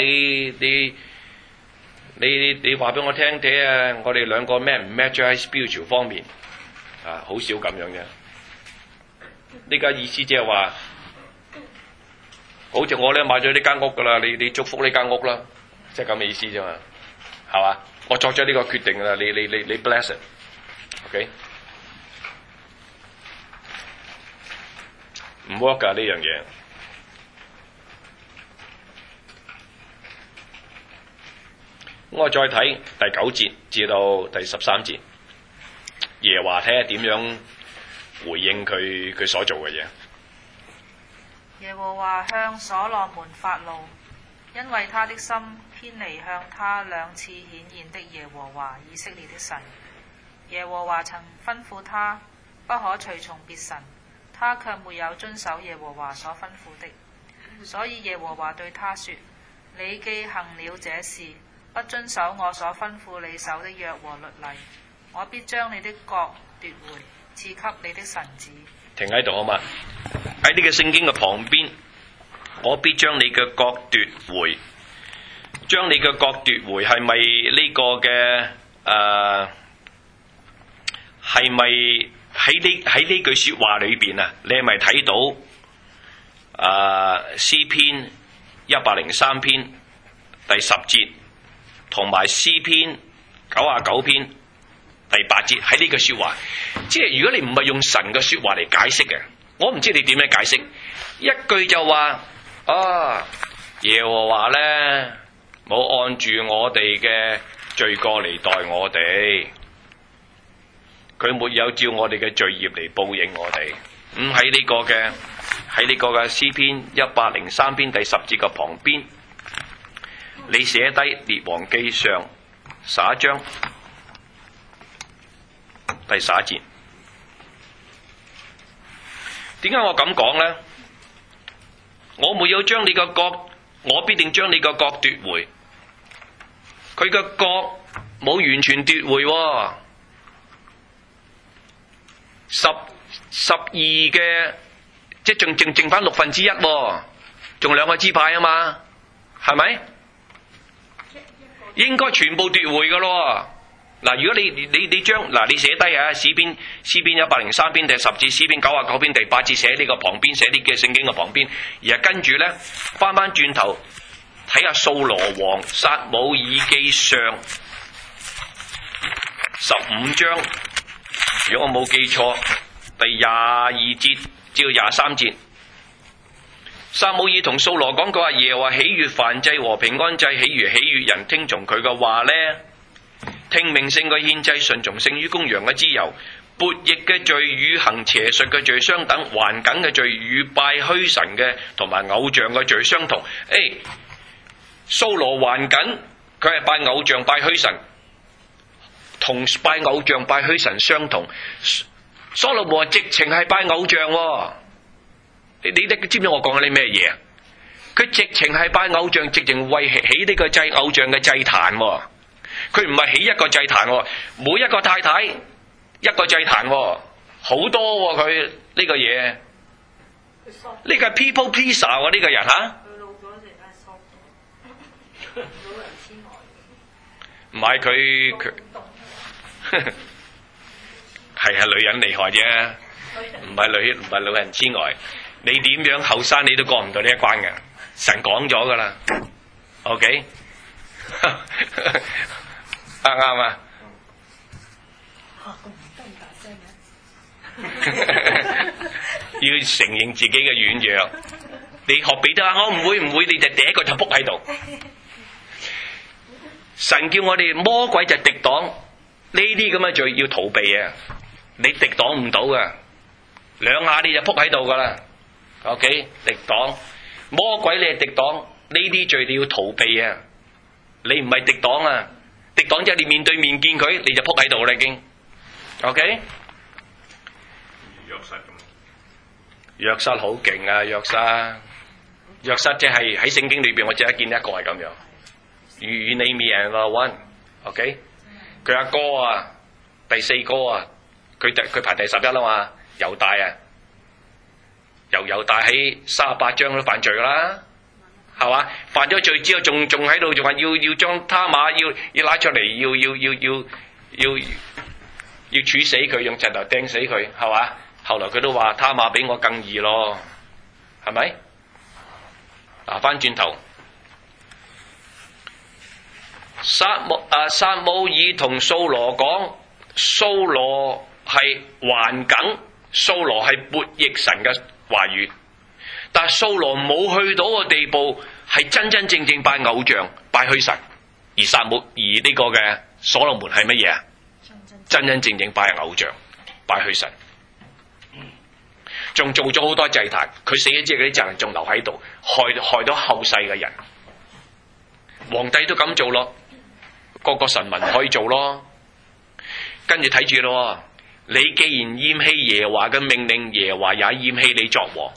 你話俾我聽睇啊，我哋兩個咩唔 match 喺 spiritual 方面啊，好少咁樣嘅。呢個意思即係話，好似我咧買咗呢間屋㗎啦，你祝福呢間屋啦，即係咁嘅意思啫嘛，係嘛？我作咗呢個決定㗎啦，你 bless it。OK， 唔 work 㗎呢樣嘢。我再睇第9節至到第13節，耶和華睇下點樣回應佢所做嘅嘢。 耶和華向所羅門發怒，因為他的心偏離向他2次顯現的耶和華以色列的神。耶和華曾吩咐他不可隨從別神，他卻沒有遵守耶和華所吩咐的。所以耶和華對他說：你既行了這事，不遵守我所吩咐你守的約和律例，我必將你的國奪回，賜給你的臣子。 停喺度好嘛？喺呢個聖經嘅旁邊，我必將你嘅國奪回。將你嘅國奪回係咪呢個嘅係咪喺呢句說話裏邊啊？你係咪睇到詩篇103篇第10節，同埋詩篇99篇第8節？喺呢句說話，即係如果你唔係用神嘅說話嚟解釋嘅，我唔知你點樣解釋。一句就話耶和華咧冇按住我哋嘅罪過嚟待我哋，佢沒有照我哋嘅罪孽嚟報應我哋。咁喺呢個嘅詩篇103篇第10節嘅旁邊，你寫低列王記上11章第11節。點解我咁講呢？我沒有將你個國，我必定將你個國奪回。佢個國冇完全奪回喎。12嘅，即係剩翻1/6喎，仲2個支派啊嘛，係咪？應該全部奪回噶咯。嗱，如果你將你寫低啊，詩篇103篇第10節，詩篇99篇第8節，寫呢個旁邊，寫呢嘅聖經嘅旁邊，而係跟住咧翻轉頭睇下掃羅王撒母耳記上15章，如果我冇記錯，第22節至到23節，撒母耳同掃羅講，佢話耶和華喜悅燔祭和平安祭，喜悅人聽從佢嘅話咧。聽命勝過獻祭，順從勝於公羊嘅脂油。悖逆嘅罪與行邪術嘅罪相等，頑梗嘅罪與拜虛神嘅同埋偶像嘅罪相同。掃羅頑梗，佢係拜偶像拜虛神，同拜偶像拜虛神相同。所羅門直情係拜偶像喎。你知唔知我講緊啲咩嘢啊？佢直情係拜偶像，直情為起呢個祭偶像嘅祭壇喎。 佢唔係起一個祭壇喎，每一個太太一個祭壇喎，好多喎佢呢個嘢。呢個係 people pleaser 喎，呢個人嚇。 佢老咗成間疏咗，老人痴呆。 唔係佢係女人厲害啫，唔係老人痴呆。你點樣後生你都過唔到呢一關嘅，神講咗噶啦。OK， 啱啊。要承認自己嘅軟弱。你學彼得啊，我唔會，你就第一個就仆喺度。神叫我哋魔鬼就敵擋呢啲咁嘅罪要逃避啊！你敵擋唔到噶，兩下你就仆喺度噶啦。OK， 敵擋魔鬼你係敵擋呢啲罪你要逃避啊！你唔係敵擋啊，敵擋即係你面對面見佢，你就仆喺度啦已經。OK。約瑟好勁啊！約瑟即係喺聖經裏邊，我只係見一個係咁樣。You name me and one，OK？ 佢阿哥啊，第四哥啊，佢排第11啦嘛，猶大啊，猶大喺38章都犯罪啦，係嘛？犯咗罪之後，仲喺度，仲話要將他瑪要拉出嚟，要處死佢，用石頭掟死佢，係嘛？後來佢都話他瑪比我更義咯，係咪？嗱，翻轉頭，撒母耳同掃羅講，掃羅係頑梗，掃羅係悖逆神嘅話語，但係掃羅冇去到個地步，係真真正正拜偶像、拜虛神，而呢個嘅所羅門係乜嘢啊？真真正正拜偶像、拜虛神。仲做咗好多祭壇，佢死咗之後嗰啲祭壇仲留喺度，害到後世嘅人。皇帝都咁做咯，個神民可以做咯。跟住睇住咯，你既然厭棄耶華嘅命令，耶華也厭棄你作王。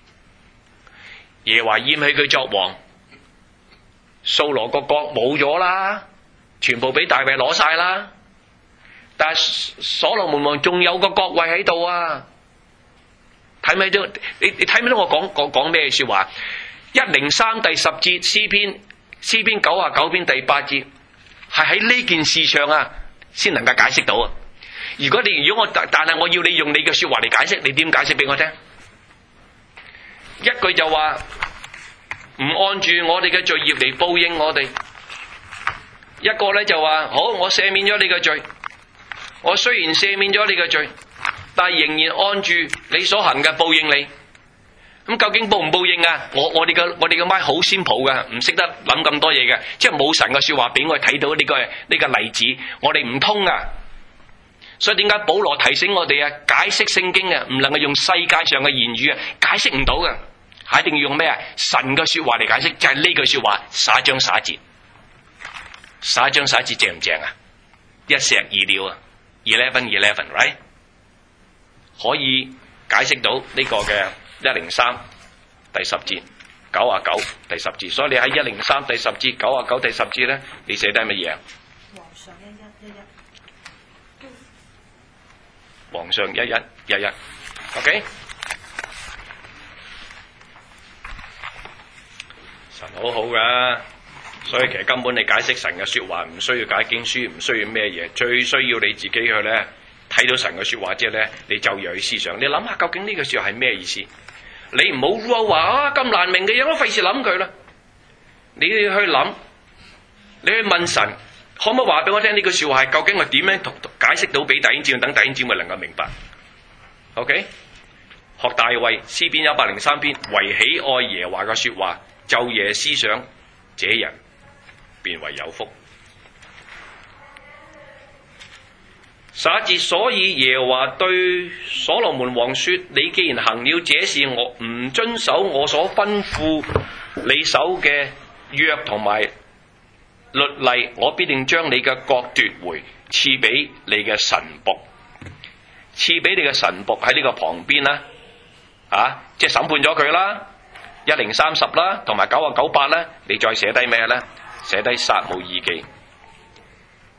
耶華厭棄佢作王，掃羅個國冇咗啦，全部俾大衛攞晒啦。但係所羅門王仲有個國位喺度啊！睇唔睇到？你睇唔睇到我講咩說話？103第10節詩篇99篇第8節，係喺呢件事上啊，先能夠解釋到啊！如果我但係我要你用你嘅說話嚟解釋，你點解釋俾我聽？一句就話唔按住我哋嘅罪孽嚟報應我哋，一個咧就話好，我赦免咗你嘅罪，我雖然赦免咗你嘅罪，但係仍然按住你所行嘅報應你。咁究竟報唔報應啊？我哋嘅咪好先抱噶，唔識得諗咁多嘢嘅，即係冇神嘅說話俾我哋睇到呢個例子，我哋唔通啊！所以點解保羅提醒我哋啊？解釋聖經啊，唔能夠用世界上嘅言語啊，解釋唔到嘅，係一定要用咩啊？神嘅說話嚟解釋，就係呢句說話，撒章撒節，撒章撒節正唔正啊？一石二鳥啊 ，11，right？ 可以解釋到呢個嘅103第10節，99第10節，所以你喺103第10節99第10節咧，你寫低乜嘢啊？皇上1111，OK？ 神好好噶，所以其實根本你解釋神嘅說話唔需要解經書，唔需要咩嘢，最需要你自己去咧睇到神嘅說話之後咧，你就要去思想，你諗下究竟呢個說話係咩意思？你唔好話啊咁難明嘅嘢，我費事諗佢啦。你要去諗，你去問神，可唔可以話俾我聽呢句說話係究竟我點樣解釋到俾弟兄姊妹，等弟兄姊妹能夠明白 ？OK？ 學大衛詩篇103篇，為喜愛耶華嘅說話，晝夜思想，這人便為有福。11節，所以耶華對所羅門王說：你既然行了這事，我唔遵守我所吩咐你守嘅約同埋律例，我必定將你嘅國奪回，賜俾你嘅臣僕。賜俾你嘅臣僕喺呢個旁邊啦，即係審判咗佢啦，1030啦，同埋99、8啦，你再寫低咩咧？寫低撒母耳記。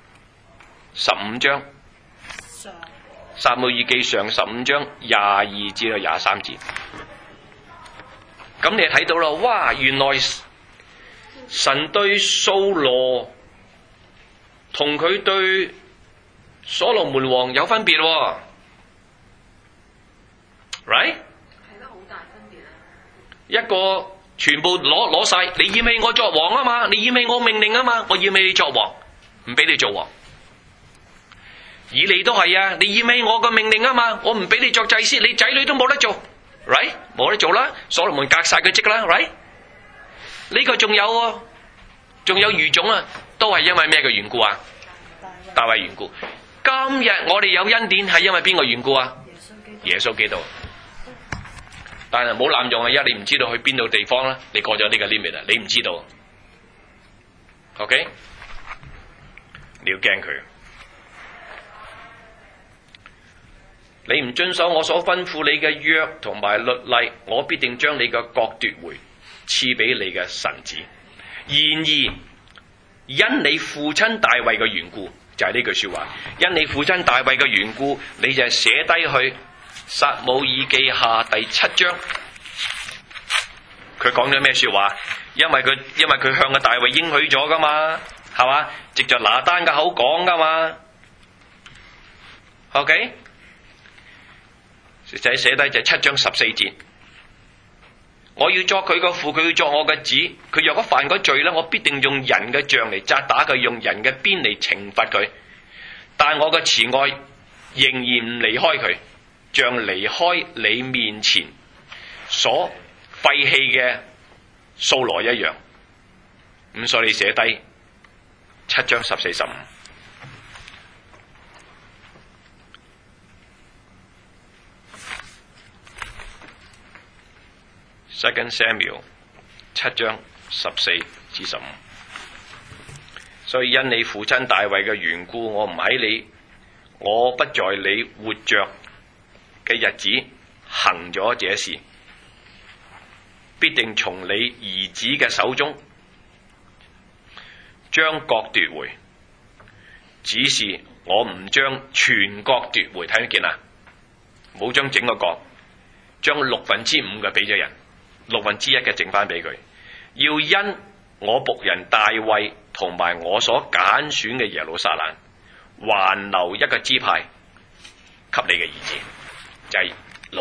15章，撒母耳記上15章22至到23節。咁你睇到啦，哇！原來神對掃羅同佢對所羅門王有分別喎，right？ 係得好大分別啊！ 一個全部攞晒，你厭棄我作王啊嘛，你厭棄我命令啊嘛，我厭棄你作王，唔俾你做王。以利都係啊，你厭棄我個命令啊嘛，我唔俾你作祭司，你仔女都冇得做 ，right？ 冇得做啦，所羅門革晒佢職啦 ，right？ 呢個仲有喎，仲有餘種啊，都係因為咩嘅緣故啊？大衛緣故。今日我哋有恩典係因為邊個緣故啊？耶穌基督。但係唔好濫用啊！一你唔知道去邊度地方啦，你過咗呢個 limit 啊，你唔知道。OK？ 你要驚佢。你唔遵守我所吩咐你嘅約同埋律例，我必定將你嘅國奪回，賜俾你嘅神子。然而，因你父親大衛嘅緣故，就係呢句說話。因你父親大衛嘅緣故，你就係寫低去撒母耳記下第7章。佢講咗咩說話？因為佢向個大衛應許咗噶嘛，係嘛？藉着拿單嘅口講噶嘛。OK？就係寫低就7章14節。我要作佢個父，佢要作我嘅子。佢若果犯咗罪咧，我必定用人嘅杖嚟責打佢，用人嘅鞭嚟懲罰佢。但我嘅慈愛仍然唔離開佢，像離開你面前所廢棄嘅掃羅一樣。咁所以你寫低7章14、15。Second Samuel 7章14至15。所以因你父親大衛嘅緣故，我唔喺你，我不在你活着嘅日子行咗這事，必定從你兒子嘅手中將國奪回。只是我唔將全國奪回，睇唔見啊？冇將整個國，將5/6嘅俾咗人，1/6嘅剩翻俾佢。要因我僕人大衛同埋我所揀選嘅耶路撒冷，還留一個支派給你嘅兒子，就係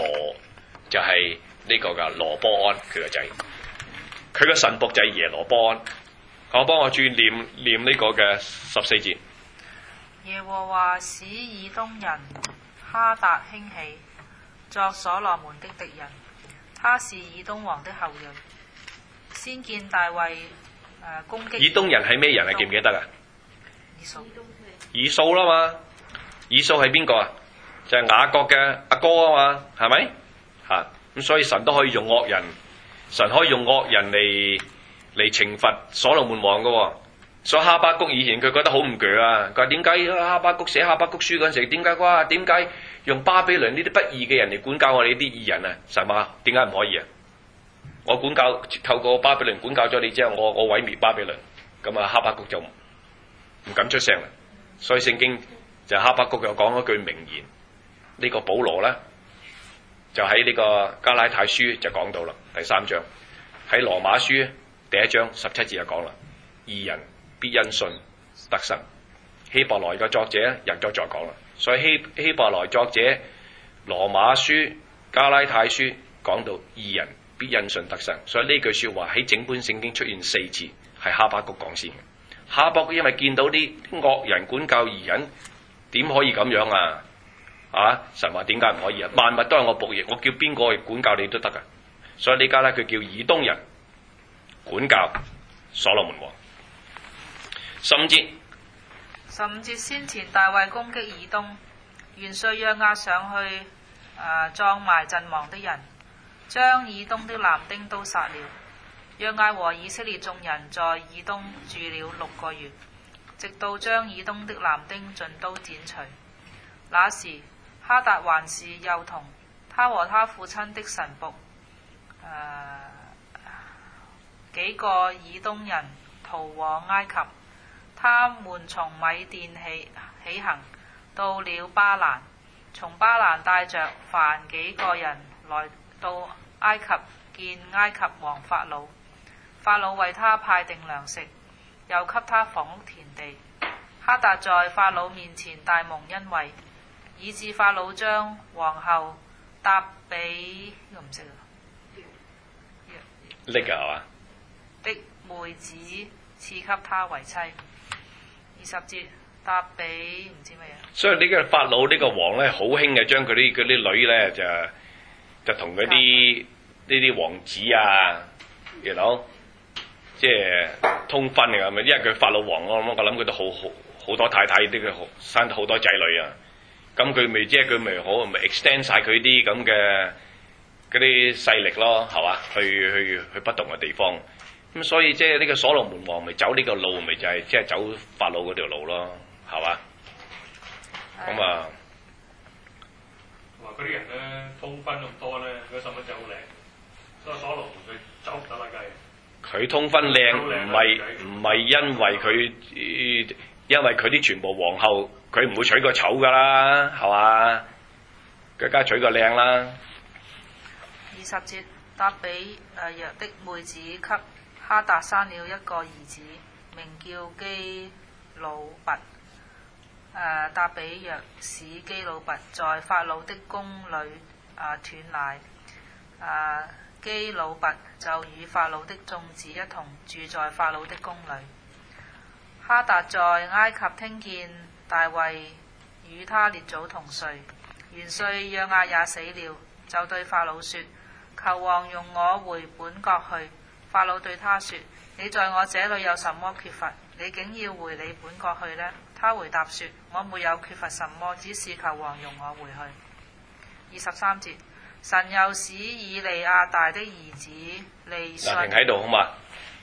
呢個嘅羅波安佢個仔，佢個神僕就係耶羅波安。我幫我注念呢個嘅14節。 耶和華使以東人哈達興起，作所羅門的敵人。他是以東王的後裔。先見大衛攻擊以東人係咩人啊？記唔記得啊？ 以掃。 以掃啦嘛，以掃係邊個啊？就係雅各嘅阿哥啊嘛，係咪？咁所以神都可以用惡人，神可以用惡人嚟懲罰所羅門王噶。所以哈巴谷以前佢覺得好唔鋸啊，佢話點解哈巴谷寫哈巴谷書嗰陣時，點解用巴比倫呢啲不義嘅人嚟管教我哋呢啲義人啊？神話點解唔可以啊？我透過巴比倫管教咗你之後，我毀滅巴比倫，咁啊哈巴谷就唔敢出聲啦。所以聖經就哈巴谷又講咗句名言，呢個保羅咧就喺呢個加拉太書就講到啦，第3章喺羅馬書第1章17節就講啦，義人必因信得生。希伯來嘅作者人都再講啦，所以希伯來作者羅馬書加拉太書講到義人必因信得生，所以呢句說話喺整本聖經出現4次，係哈巴谷講先嘅。哈巴谷因為見到啲惡人管教義人，點可以咁樣啊？神話點解唔可以啊？萬物都係我僕役，我叫邊個去管教你都得噶。所以呢家咧佢叫以東人管教所羅門王。15節先前大衛攻擊以東，元帥約押上去葬埋陣亡的人，將以東的男丁都殺了。約押和以色列眾人在以東住了6個月，直到將以東的男丁盡都剪除。那時哈達還是幼童，他和他父親的臣僕幾個以東人逃往埃及， 他們從米甸起行，到了巴蘭，從巴蘭帶着凡幾個人來到埃及，見埃及王法老。法老為他派定糧食，又給他房屋田地。哈達在法老面前大蒙恩惠，以致法老將皇后答比我唔識叻㗎係嘛？ 的妹子賜給他為妻。20節答比唔知乜嘢。 所以呢個法老呢個王咧，好興嘅，將佢啲女咧就同嗰啲呢啲王子啊，you know，即係通婚嚟㗎嘛。因為佢法老王，我諗佢都好多太太，啲佢生咗好多仔女啊。咁佢咪即係佢咪好咪 extend 晒佢啲咁嘅嗰啲勢力咯，係嘛？去不同嘅地方。咁所以即係呢個所羅門王咪走呢個路，咪就係即係走法老嗰條路咯，係嘛？咁啊， 話嗰啲人咧通婚咁多咧，佢個細蚊仔好靚，所以所羅門佢走唔得啦計。 佢通婚靚唔係因為佢啲全部皇后，佢唔會娶個醜噶啦，係嘛？佢梗係娶個靚啦。 20節答比約的妹子給哈達生了一個兒子，名叫基魯拔。答比約使基魯拔在法老的宮裏斷奶。基魯拔就與法老的眾子一同住在法老的宮裏。哈達在埃及聽見大衛與他列祖同睡，元帥約押也死了，就對法老說：求王容我回本國去。法老對他說：你在我這裏有什麼缺乏？你竟要回你本國去呢？他回答說：我沒有缺乏什麼，只是求王容我回去。23節，神又使以利亞大的兒子利順。 停喺度好嘛？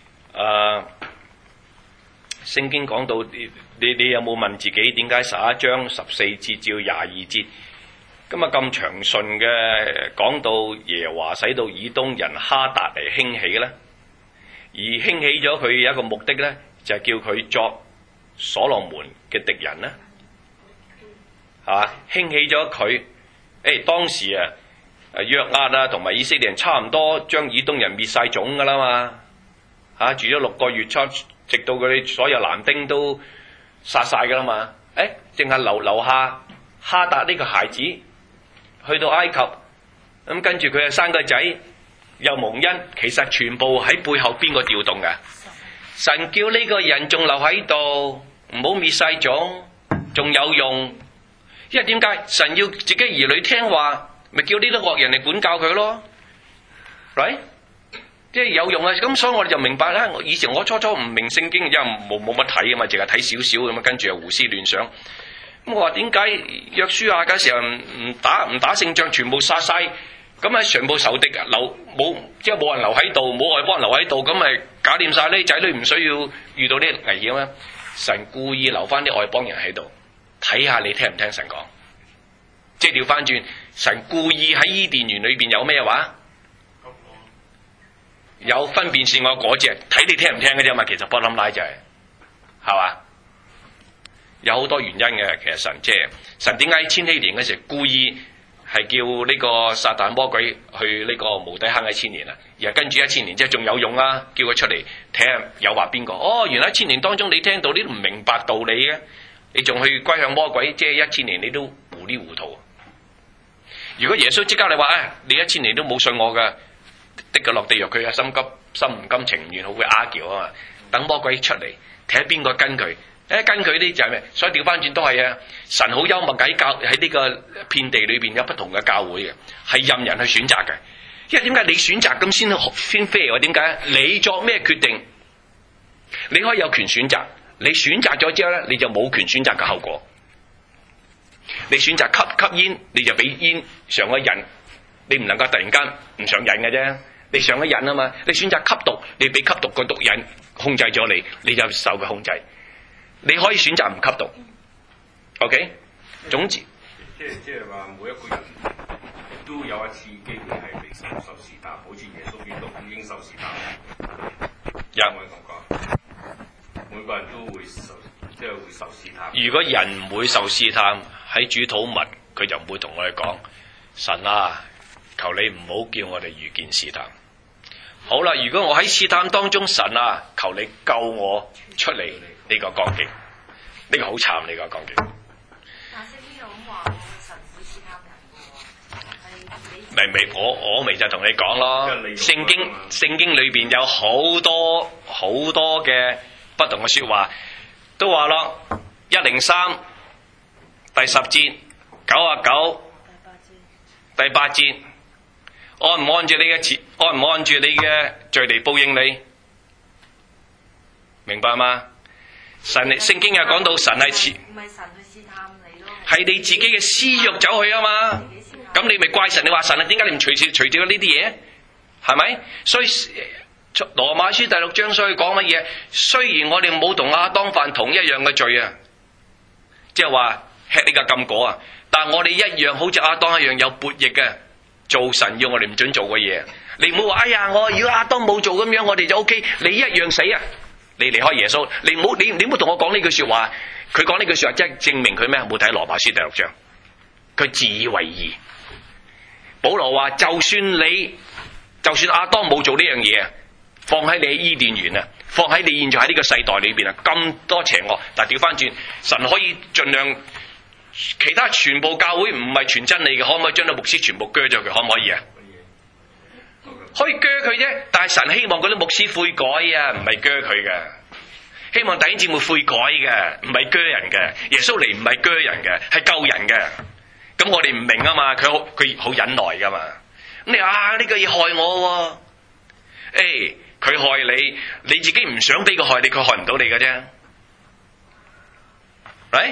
聖經講到你有冇問自己點解11章14節至22節咁啊咁詳盡嘅講到耶和華使到以東人哈達嚟興起呢？而興起咗佢有一個目的呢，就係叫佢作所羅門嘅敵人呢，係嘛？興起咗佢，當時約押啊同埋以色列人差唔多將以東人滅晒種噶啦嘛，住咗6個月直到佢哋所有男丁都殺晒噶啦嘛，淨係留下哈達呢個孩子去到埃及，咁跟住佢又生個仔又蒙恩，其實全部喺背後邊個調動嘅？神叫呢個人仲留喺度，唔好滅晒種，仲有用。因為點解？神要自己兒女聽話，咪叫呢啲惡人嚟管教佢咯，right？即係有用啊！咁所以我哋就明白啦。以前我初唔明聖經，因為冇乜睇啊嘛，淨係睇少少咁啊，跟住又胡思亂想。咁我話點解約書亞嘅時候唔打勝仗，全部殺晒？咁啊，全部仇敵即係冇人留喺度，冇外邦人留喺度，咁咪搞掂晒呢仔女，唔需要遇到啲危險啊！神故意留翻啲外邦人喺度，睇下你聽唔聽神講。即係調翻轉，神故意喺伊甸園裏邊有咩話？有分辨善惡果子，睇你聽唔聽嘅啫嘛。其實 bottom line 就係嘛，有好多原因嘅。其實神點解千禧年嘅時候故意係叫呢個撒旦魔鬼去呢個無底坑1000年啊？而係跟住1000年之後仲有用啊，叫佢出嚟睇下誘惑邊個？原來1000年當中你聽到呢啲唔明白道理嘅，你仲去歸向魔鬼，即係1000年你都糊裡糊塗。如果耶穌即刻你話你1000年都冇信我嘅，的確落地獄，佢心唔甘情唔願，好會argue啊嘛。等魔鬼出嚟，睇下邊個跟佢，跟佢啲就係咩？所以調翻轉都係啊！神好幽默，喺呢個遍地裏邊有不同嘅教會嘅，係任人去選擇嘅。因為點解你選擇咁先 fair？點解？你作咩決定？你可以有權選擇，你選擇咗之後咧，你就冇權選擇嘅後果。你選擇吸煙，你就俾煙上咗癮。你唔能夠突然間唔上癮嘅啫，你上咗癮啊嘛！你選擇吸毒，你俾吸毒個毒癮控制咗你，你就受佢控制。你可以選擇唔吸毒 ，OK？ 總之， 即係話每一個人都有一次機會係被神受試探，好似耶穌基督已經受試探。有冇同講？每個人都會受。 即係會受試探。 如果人唔會受試探，喺主禱文佢就唔會同我哋講：神啊，求你唔好叫我哋遇見試探。好啦，如果我喺試探當中，神啊，求你救我出嚟呢個光景，呢個好慘呢個光景。 但係呢度咁話，神會試探人嘅喎， 明我咪就同你講咯。聖經裏邊有好多嘅不同嘅說話，都話咯103第10節99第8節，按唔按住你嘅罪嚟報應你？明白嗎？聖經又講到神係唔係神去試探你咯， 係你自己嘅私欲走去啊嘛。咁你咪怪神？你話神啊，點解你唔除掉呢啲嘢？係咪？所以羅馬書第6章所以講乜嘢？雖然我哋冇同亞當犯同一樣嘅罪啊，即係話吃呢個禁果啊，但我哋一樣好似亞當一樣有悖逆嘅，做神要我哋唔准做嘅嘢。你唔好話哎呀，如果亞當冇做咁樣，我哋就 OK。你一樣死啊！你離開耶穌，你唔好同我講呢句說話。佢講呢句說話，即係證明佢咩？冇睇羅馬書第6章，佢自以為義。保羅話：就算亞當冇做呢樣嘢，放喺你伊甸園啊，放喺你現在喺呢個世代裏邊啊，咁多邪惡，但係調翻轉，神可以盡量，其他全部教會唔係傳真理嘅，可唔可以將啲牧師全部鋸咗佢？可唔可以啊？可以鋸佢啫，但係神希望嗰啲牧師悔改啊，唔係鋸佢嘅。希望弟兄姊妹悔改嘅，唔係鋸人嘅。耶穌嚟唔係鋸人嘅，係救人嘅。咁我哋唔明啊嘛，佢好忍耐噶嘛。咁你呢個要害我喎，佢害你，你自己唔想俾佢害你，佢害唔到你嘅啫。right？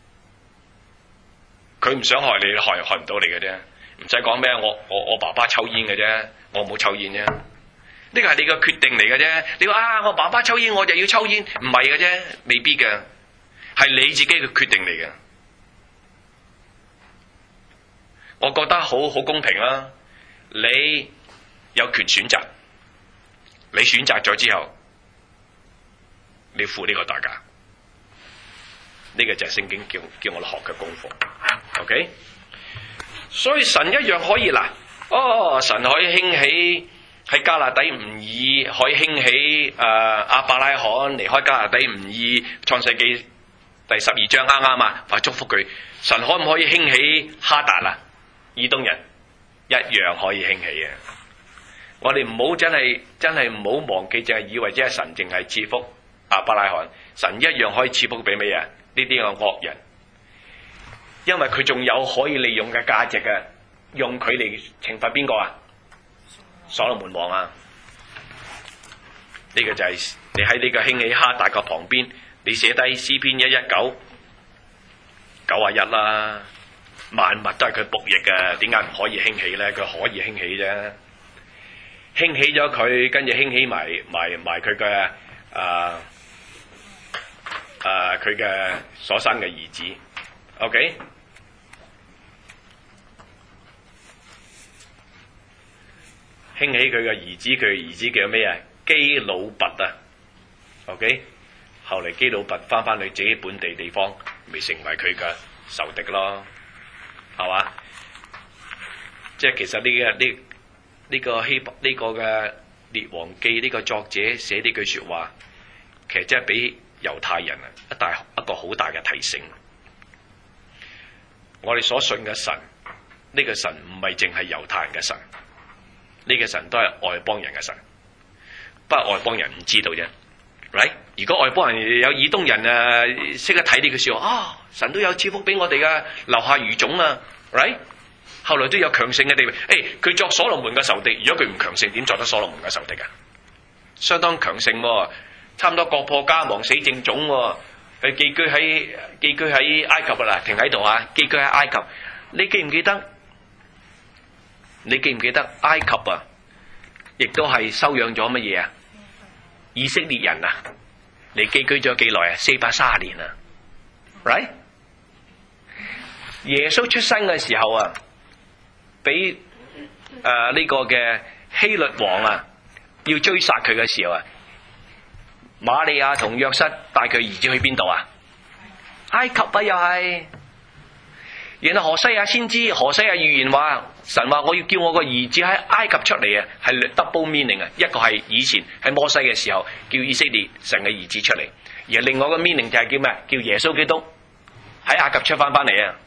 佢唔想害你，害唔到你嘅啫。唔使講咩，我爸爸抽煙嘅啫，我冇抽煙啫。呢個係你嘅決定嚟嘅啫。你話我爸爸抽煙，我就要抽煙，唔係嘅啫，未必嘅，係你自己嘅決定嚟嘅。我覺得好公平啦。你有權選擇，你選擇咗之後，你付呢個代價。呢個就係聖經叫我哋學嘅功課。OK， 所以神一樣可以神可以興起喺加勒底吾爾，可以興起亞伯拉罕離開加勒底吾爾，創世記第12章啱啱啊，話祝福佢。神可唔可以興起哈達啊？以東人一樣可以興起嘅。我哋唔好真係唔好忘記，淨係以為即係神淨係賜福亞伯拉罕，神一樣可以賜福俾咩啊？呢啲嘅惡人，因為佢仲有可以利用嘅價值嘅，用佢嚟懲罰邊個啊？所羅門王啊！呢個就係你喺呢個興起哈達嘅旁邊，你寫低詩篇119 91啦。萬物都係佢僕役嘅，點解唔可以興起咧？佢可以興起啫，興起咗佢，跟住興起埋佢嘅佢嘅所生嘅兒子。OK， 興起佢嘅兒子，佢嘅兒子叫咩啊？基魯拔啊。OK， 後嚟基魯拔翻去自己本地地方，未成為佢嘅仇敵咯。係嘛？即係其實呢個嘅列王記呢個作者寫呢句說話，其實真係俾猶太人一個好大嘅提醒。我哋所信嘅神，呢個神唔係淨係猶太人嘅神，呢個神都係外邦人嘅神，不過外邦人唔知道啫。right？ 如果外邦人有以東人識得睇呢句說話，神都有賜福俾我哋噶，留下餘種啊 right？ 後來都有強盛嘅地位。佢作所羅門嘅仇敵，如果佢唔強盛，點作得所羅門嘅仇敵啊？相當強盛，差唔多國破家亡死正種。佢寄居喺埃及啦，停喺度啊！寄居喺埃及，你記唔記得？埃及啊，亦都係收養咗乜嘢啊？以色列人啊，你寄居咗幾耐啊？430年啊 ，right？ 耶穌出生嘅時候啊，俾呢個嘅希律王啊要追殺佢嘅時候啊，瑪利亞同約瑟帶佢兒子去邊度啊？ 埃及啊又係。然後何西亞先知，何西亞預言話，神話我要叫我個兒子喺埃及出嚟啊，係 double meaning 啊，一個係以前喺摩西嘅時候叫以色列神嘅兒子出嚟，而另外個 meaning 就係叫咩？叫耶穌基督喺埃及出翻嚟啊！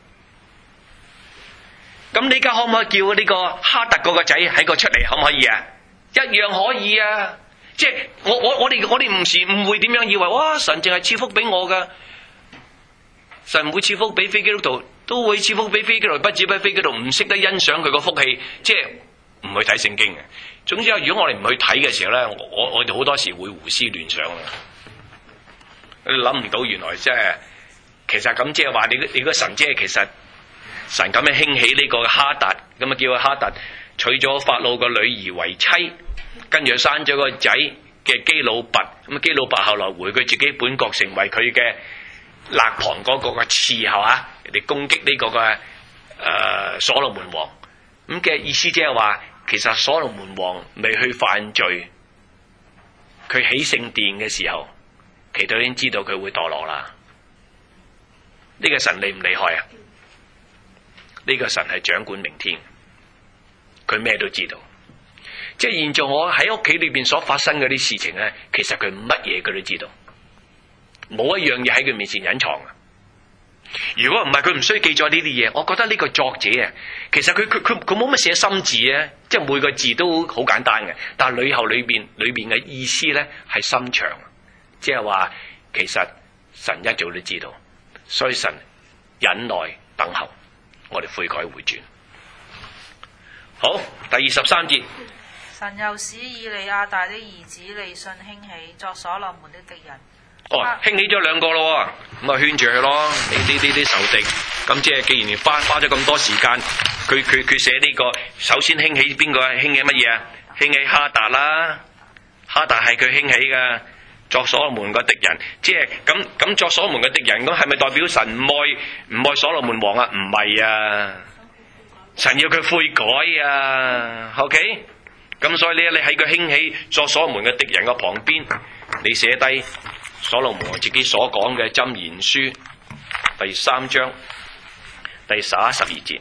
咁你而家可唔可以叫呢個哈特嗰個仔喺個出嚟？可唔可以啊？一樣可以啊！即係我哋唔會點樣以為哇神淨係賜福俾我噶，神唔會賜福俾非基督徒，都會賜福俾非基督徒，不止俾非基督徒唔識得欣賞佢個福氣，即係唔去睇聖經嘅。總之如果我哋唔去睇嘅時候咧，我哋好多時會胡思亂想啊！你諗唔到原來即係其實咁即係話你個神即係其實神咁樣興起呢個哈達，咁啊叫佢哈達娶咗法老個女兒為妻，跟住生咗個仔嘅基魯拔，咁啊基魯拔後來回佢自己本國，成為佢嘅勒旁嗰個嘅伺候啊，人哋攻擊呢個嘅所羅門王，咁嘅意思即係話，其實所羅門王未去犯罪，佢起聖殿嘅時候，其實已經知道佢會墮落啦。呢個神厲唔厲害啊？呢個神係掌管明天，佢咩都知道。即係現在我喺屋企裏邊所發生嗰啲事情咧，其實佢乜嘢佢都知道，冇一樣嘢喺佢面前隱藏啊！如果唔係佢唔需要記載呢啲嘢，我覺得呢個作者啊，其實佢冇乜寫心字啊，即係每個字都好簡單嘅，但係裏邊嘅意思咧係深長，即係話其實神一早都知道，所以神忍耐等候我哋悔改回轉。好，第23節。 神又使以利亞大的兒子利汛興起，作所羅門的敵人。 興起咗兩個咯，咁啊圈住佢咯，呢啲仇敵。咁即係既然花咗咁多時間，佢寫呢個，首先興起邊個？興起乜嘢啊？興起哈達啦，哈達係佢興起噶，作所羅門個敵人。即係咁作所羅門嘅敵人，咁係咪代表神唔愛所羅門王啊？唔係啊，神要佢悔改啊。OK。咁所以你喺佢興起作所羅門嘅敵人嘅旁邊，你寫低所羅門自己所講嘅箴言書第3章第11、12節，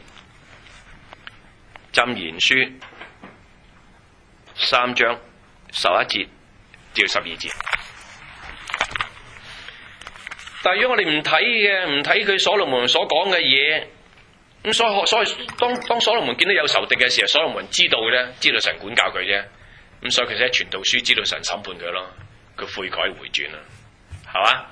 箴言書3章11節至12節。但係如果我哋唔睇佢所羅門所講嘅嘢，咁所以當所羅門見到有仇敵嘅時候，所羅門知道嘅咧，知道神管教佢啫。咁所以佢寫傳道書，知道神審判佢咯，佢悔改回轉啦，係嘛？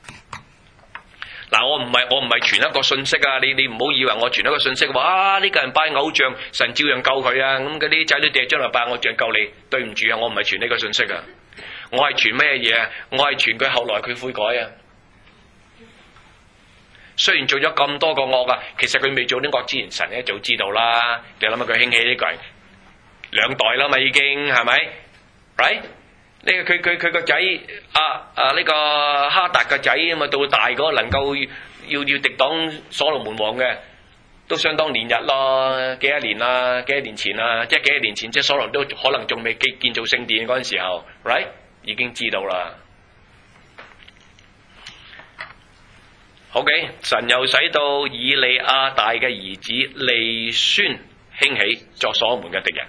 嗱，我唔係傳一個信息啊！你唔好以為我傳一個信息話呢個人拜偶像，神照樣救佢啊！咁嗰啲仔女掟將來拜偶像救你，對唔住啊！我唔係傳呢個信息啊！我係傳咩嘢啊？我係傳佢後來佢悔改啊！雖然做咗咁多個惡啊，其實佢未做啲惡之前，神一早知道啦。你諗下佢興起呢個人2代啦嘛，已經係咪 ？Right？ 呢個佢個仔呢個哈達個仔啊嘛，到大嗰個能夠要敵擋所羅門王嘅，都相當年日咯，幾多年前啦，即係幾多年前，即係所羅門都可能仲未建造聖殿嗰陣時候 ，Right？ 已經知道啦。OK， 神又使到以利亞大嘅兒子利汛興起，作所羅門嘅敵人。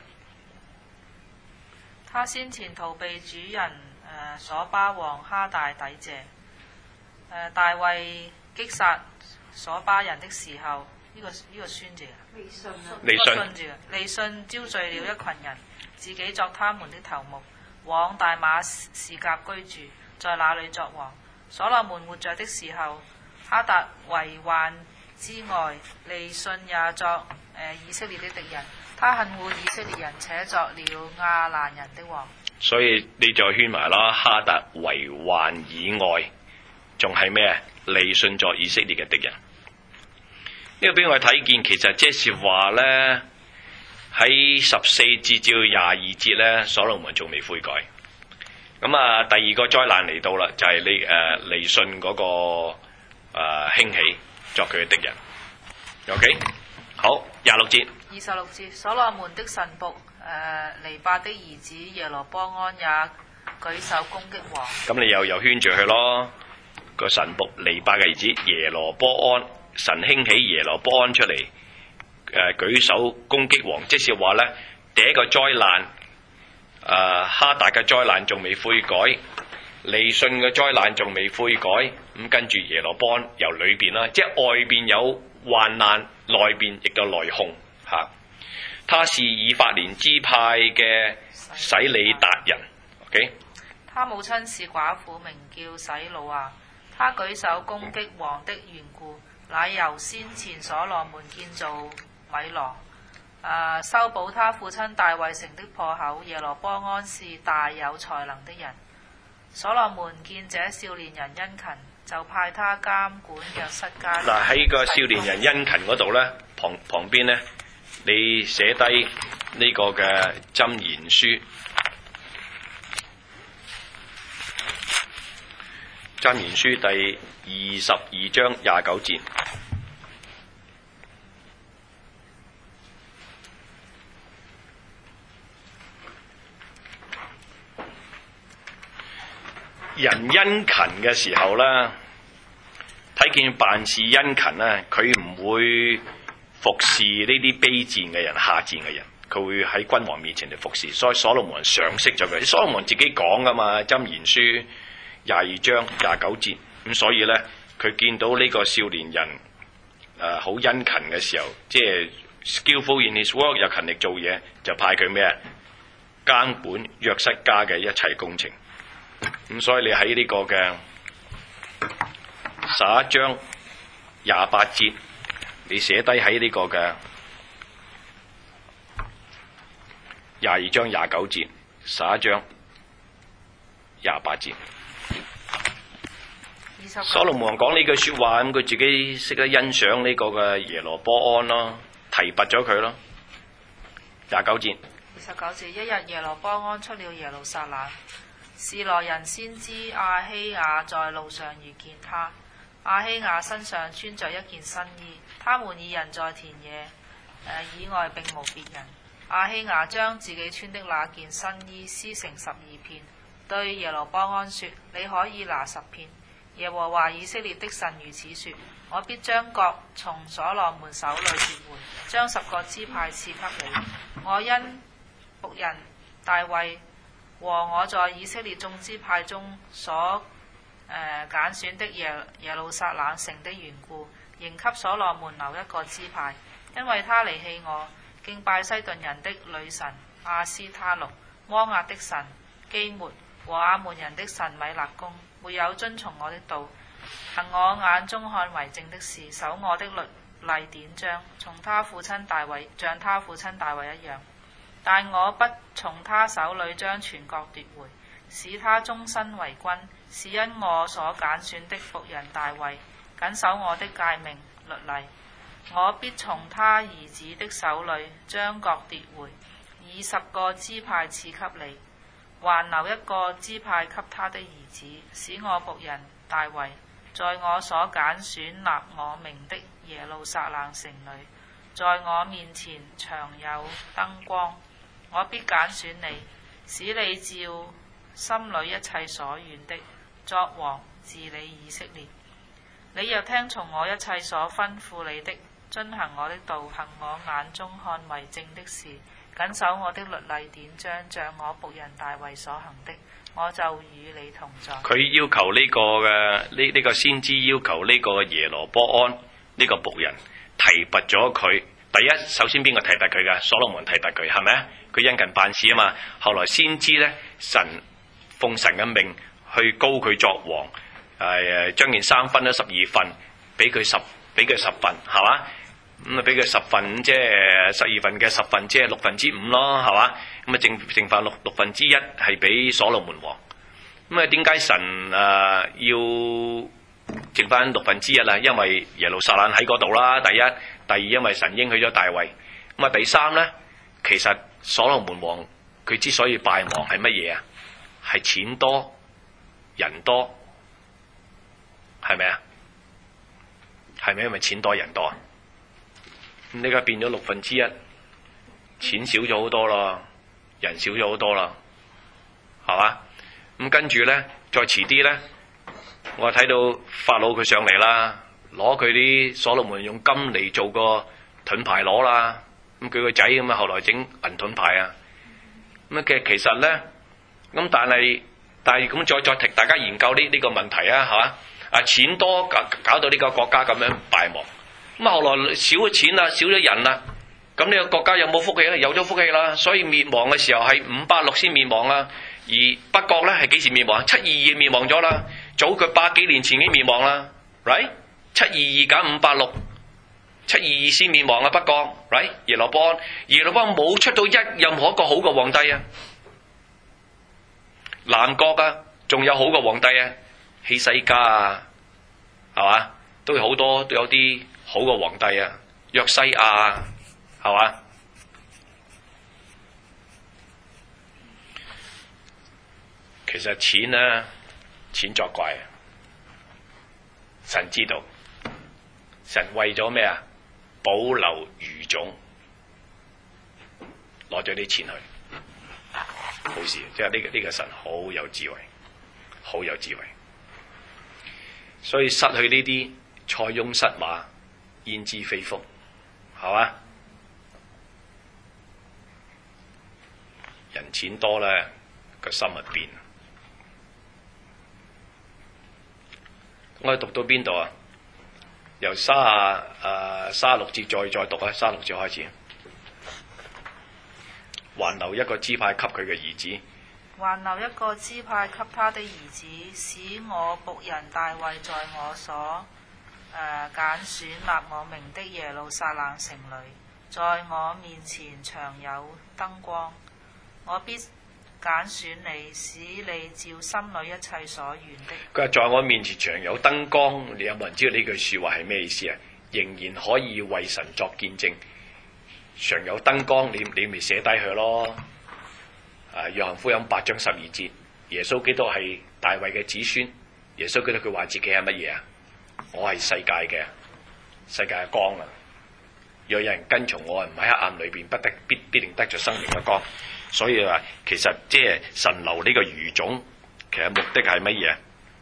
他先前逃避主人所巴王哈大抵謝。大衛擊殺所巴人的時候，呢個孫字啊，利汛招聚了一群人，自己作他們的頭目，往大馬士革居住，在那裏作王。所羅門活着的時候，哈達為患之外，利汛也作以色列的敵人。他恨惡以色列人，且作了亞蘭人的王。所以你就圈埋啦，哈達為患以外，仲係咩？利汛作以色列嘅敵人。呢個俾我睇見，其實即是話咧，喺14節至到22節咧，所羅門仲未悔改。咁啊，第二個災難嚟到啦，就係利汛嗰個興起作佢嘅敵人。OK， 好，26節。 26節，所羅門的臣僕尼八的兒子耶羅波安也舉手攻擊王。 咁你又圈住佢咯。 個神僕尼伯嘅兒子耶羅波安，神興起耶羅波安出嚟，舉手攻擊王，即是話呢，第一個災難，哈達嘅災難仲未悔改，利汛嘅災難仲未悔改，咁跟住耶羅波安由裏邊啦，即係外邊有患難，內邊亦都內訌嚇。他是以法蓮支派嘅洗利達人 ，OK。 他母親是寡婦，名叫洗魯亞。他舉手攻擊王的緣故，乃由先前所羅門建造米羅，修補他父親大衛城的破口。耶羅波安是大有才能的人。所羅門見這少年人殷勤，就派他監管約瑟家。 嗱，喺個少年人殷勤嗰度呢，旁邊呢，你寫低呢個嘅箴言書。箴言書第22章29節，人殷勤嘅時候呢，睇見辦事殷勤呢，佢唔會服侍呢啲卑賤嘅人、下賤嘅人，佢會喺君王面前嚟服侍。所以所羅門賞識咗佢，所羅門自己講噶嘛，箴言書22章29節，咁所以呢，佢見到呢個少年人好殷勤嘅時候，即係 skillful in his work， 又勤力做嘢，就派佢咩啊？監管約瑟家嘅一切工程。咁所以你喺呢個嘅11章28節，你寫低喺呢個嘅22章29節，11章28節。所羅門講呢句説話，咁佢自己識得欣賞呢個嘅耶羅波安咯，提拔咗佢咯。29節。 29節，一日耶羅波安出了耶路撒冷，示羅人先知亞希亞在路上遇見他。亞希亞身上穿着一件新衣，他們二人在田野以外並無別人。亞希亞將自己穿的那件新衣撕成12片，對耶羅波安說：你可以拿10片。耶和華以色列的神如此說：我必將國從所羅門手裏奪回，將10個支派賜給你。我因僕人大衛和我在以色列眾支派中所揀選的耶路撒冷城的緣故，仍給所羅門留一個支派，因為他離棄我，敬拜西頓人的女神亞斯他錄、摩押的神基抹和亞捫人的神米勒公，沒有遵從我的道，行我眼中看為正的事，守我的律例典章，從他父親大衛像他父親大衛一樣。但我不從他手裏將全國奪回，使他終身為君，是因我所揀選的僕人大衛謹守我的誡命律例。我必從他兒子的手裏將國奪回，以10個支派賜給你，還留一個支派給他的兒子，使我僕人大衛在我所揀選立我名的耶路撒冷城裏，在我面前常有燈光。我必揀選你，使你照心裏一切所願的作王治理以色列。你若聽從我一切所吩咐你的，遵行我的道，行我眼中看為正的事，謹守我的律例典章，像我僕人大衛所行的，我就與你同在。 佢要求呢個嘅呢個先知要求呢個耶羅波安呢個僕人提拔咗佢。第一，首先邊個提拔佢㗎？所羅門提拔佢，係咪啊？佢殷勤辦事啊嘛。後來先知呢，奉神嘅命去膏佢作王，將件衫分咗12份，俾佢10份，係嘛？咁啊俾佢10份，即係12份嘅10份，即係5/6咯，係嘛？咁啊剩翻1/6係俾所羅門王。咁啊點解神要剩翻1/6啊？因為耶路撒冷喺嗰度啦，第一。第二，因為神應許咗大衛。咁啊，第三呢，其實所羅門王佢之所以敗亡係乜嘢啊？係錢多人多，係咪啊？係咪因為錢多人多啊？咁呢家變咗1/6，錢少咗好多咯，人少咗好多啦，係嘛？咁跟住呢，再遲啲呢， 我睇到法老佢上嚟啦，攞佢啲所羅門用金嚟做個盾牌攞啦，咁佢個仔咁啊後來整銀盾牌啊，咁其實咧，咁但係咁再提大家研究呢個問題啊，係嘛？啊錢多搞到呢個國家咁樣敗亡，咁後來少咗錢啦，少咗人啦，咁呢個國家有冇福氣咧？有咗福氣啦，所以滅亡嘅時候係586先滅亡啦，而北國咧係幾時滅亡？722滅亡咗啦，早佢100幾年前已經滅亡啦 ，right？ 722減586，722先滅亡啊北國 ，right？ 耶羅波安冇出到任何一個好嘅皇帝啊，南國啊仲有好嘅皇帝啊，希西家啊，係嘛？都有好多都有啲好嘅皇帝啊，約西亞係嘛？其實錢呢，錢作怪啊！神知道，神為咗咩啊？保留餘種，攞咗啲錢去，好事。即係呢個神好有智慧，好有智慧。所以失去呢啲塞翁失馬，焉知非福，係嘛？人錢多咧，個心咪變。我哋讀到邊度啊？由36節再讀啊，36節開始。還留一個支派給佢嘅兒子， 還留一個支派給他的兒子，使我僕人大衛在我所揀選立我名的耶路撒冷城裏，在我面前常有燈光。我必揀選你，使你照心裏一切所願的。 佢話在我面前常有燈光，你有冇人知道呢句説話係咩意思啊？仍然可以為神作見證，常有燈光，你咪寫低佢咯。約翰福音8章12節，耶穌基督係大衛嘅子孫。耶穌基督佢話自己係乜嘢啊？我係世界嘅光啊！若有人跟從我，唔喺黑暗裏邊，必定得着生命嘅光。所以話其實即係神留呢個餘種，其實目的係乜嘢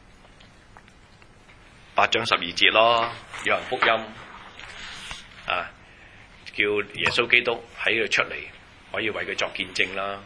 ？8章12節咯，約翰福音啊，叫耶穌基督喺度出嚟，可以為佢作見證啦。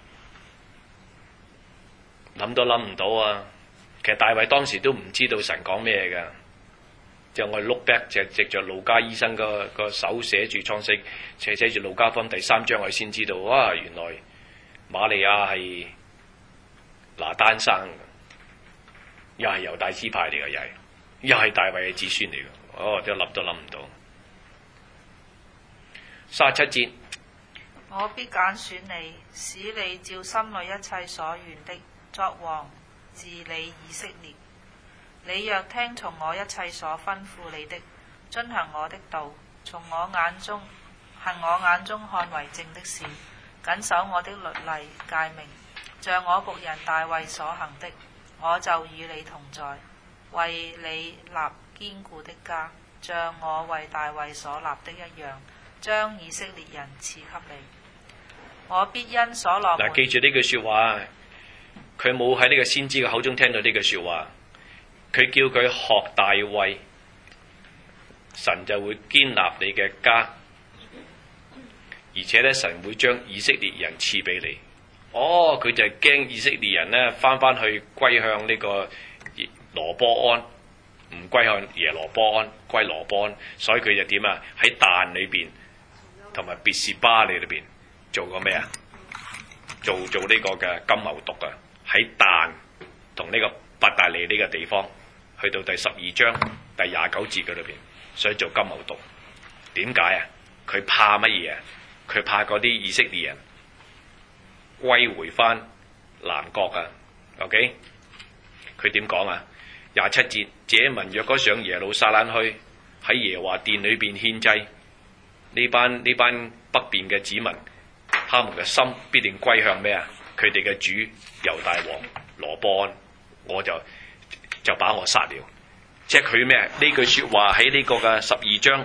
諗都諗唔到啊！其實大衛當時都唔知道神講咩㗎。即係我哋 look back 就藉着路加醫生個手寫住創世，寫住路加福音第3章，我先知道哇！原來瑪利亞係拿單生，又係猶大支派嚟嘅，又係大衛嘅子孫嚟嘅。哦，都諗唔到。37節， 我必揀選你，使你照心裏一切所願的作王治理以色列。你若聽從我一切所吩咐你的，遵行我的道，行我眼中看為正的事，謹守我的律例誡命，像我僕人大衛所行的，我就與你同在，為你立堅固的家，像我為大衛所立的一樣，將以色列人賜給你。我必因所羅門， 記住呢句說話，佢冇喺呢個先知嘅口中聽到呢句說話。佢叫佢學大衛，神就會堅立你嘅家，而且咧神會將以色列人賜俾你。哦，佢就係驚以色列人咧翻去歸向呢個羅波安，唔歸向耶羅波安，歸羅波安，所以佢就點啊？喺但裏邊同埋別是巴利裏邊做過咩啊？做呢個嘅金牛犢啊！喺但同呢個伯大尼呢個地方。去到第12章第29節嘅裏邊，所以做金牛犢。點解啊？佢怕乜嘢啊？佢怕嗰啲以色列人歸回翻南國啊。OK， 佢點講啊？27節，這民若果上耶路撒冷去，喺耶和華殿裏邊獻祭，呢班北邊嘅子民，他們嘅心必定歸向咩啊？佢哋嘅主猶大王羅波安，我就把我殺了。即係佢咩？呢句說話喺呢個嘅12章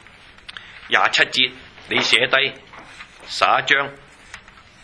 27節，你寫低11章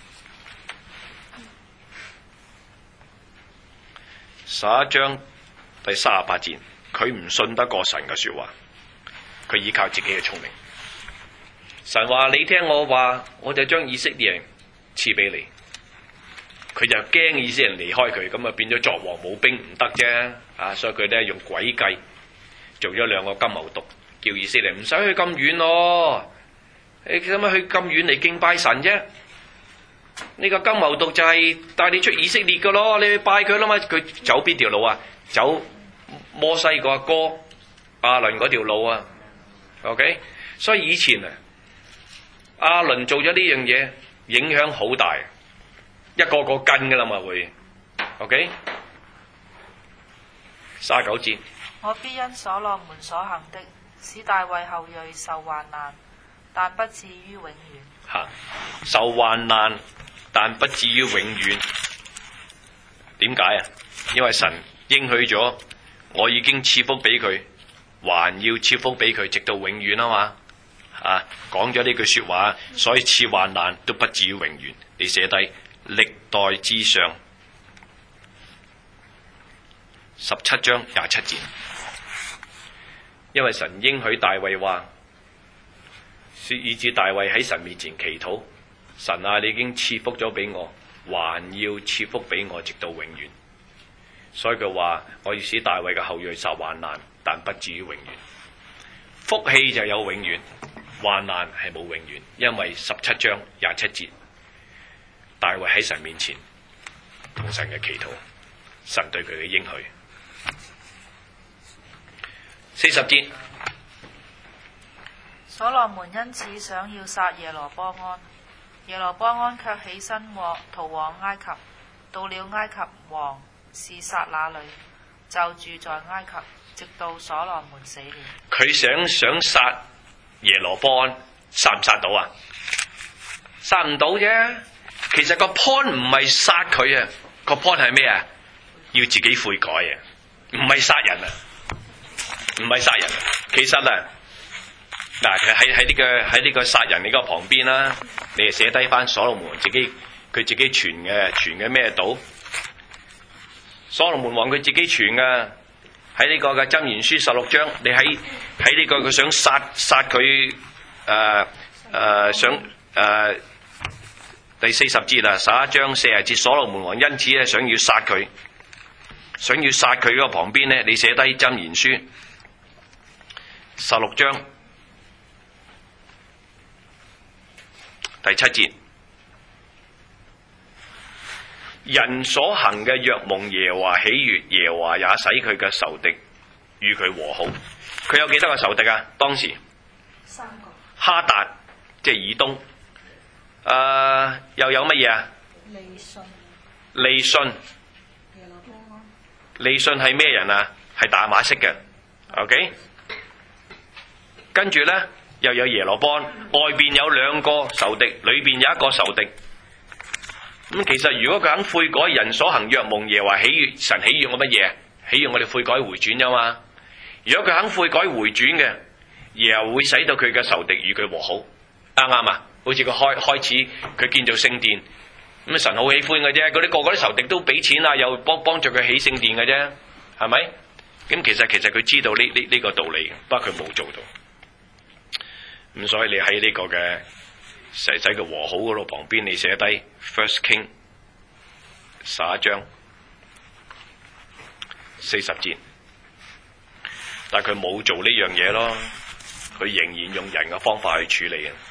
11章第38節，佢唔信得過神嘅說話，佢依靠自己嘅聰明。神話你聽我話，我就將以色列人賜俾你。佢就驚以色列人離開佢，咁啊變咗作王冇兵唔得啫。所以佢咧用詭計做咗2個金牛犢，叫以色列唔使去咁遠咯。你使乜去咁遠嚟敬拜神啫？呢個金牛犢就係帶你出以色列噶咯，你去拜佢啦嘛。佢走邊條路啊？走摩西個阿哥亞倫嗰條路啊。OK， 所以以前亞倫做咗呢樣嘢，影響好大，一個個跟噶啦嘛會。OK， 39節， 我必因所羅門所行的，使大衛後裔受患難，但不至於永遠。 受患難，但不至於永遠。點解啊？因為神應許咗，我已經賜福俾佢，還要賜福俾佢，直到永遠啊嘛。講咗呢句說話，所以賜患難都不至於永遠。你寫低歷代志上17章27節，因為神應許大衛話，以致大衛喺神面前祈禱，神啊，你已經賜福咗俾我，還要賜福俾我，直到永遠。所以佢話，我要使大衛嘅後裔受患難，但不至於永遠。福氣就有永遠，患難係冇永遠，因為17章27節，大衛喺神面前同神嘅祈禱，神對佢嘅應許。40節， 所羅門因此想要殺耶羅波安，耶羅波安卻起身逃往埃及，到了埃及王示撒那裏，就住在埃及，直到所羅門死了。 佢想殺耶羅波安，殺唔殺到啊？殺唔到啫。其實個 point 唔係殺佢啊，個 point 係咩啊？要自己悔改啊，唔係殺人啊，唔係殺人。其實嗱，喺呢個殺人呢個旁邊啦，你係寫低翻所羅門佢自己傳嘅咩道？所羅門王佢自己傳嘅，喺呢個嘅箴言書16章，你喺呢個佢想殺佢第40節啦，11章40節，所羅門王因此咧想要殺佢嗰個旁邊咧，你寫低箴言書16章第7節，人所行嘅若蒙耶和華喜悅，耶和華也使佢嘅仇敵與佢和好。佢有幾多個仇敵啊？當時 3個。 哈達即係以東，又有乜嘢啊？利汛。利汛係咩人啊？係大馬色嘅。OK， 跟住咧又有耶羅波安，外邊有2個仇敵，裏邊有1個仇敵。咁其實如果佢肯悔改，人所行若蒙耶和華喜悅，神喜悅我乜嘢？喜悅我哋悔改回轉啫嘛。如果佢肯悔改回轉嘅，耶和華會使到佢嘅仇敵與佢和好，啱唔啱啊？好似佢開始佢建造聖殿，咁神好喜歡嘅啫。嗰啲個個啲仇敵都俾錢啊，又幫助佢起聖殿嘅啫，係咪？咁其實佢知道呢個道理，不過佢冇做到。咁所以你喺呢個嘅使佢和好嗰度旁邊，你寫低 First King 11章40節，但係佢冇做呢樣嘢咯，佢仍然用人嘅方法去處理嘅。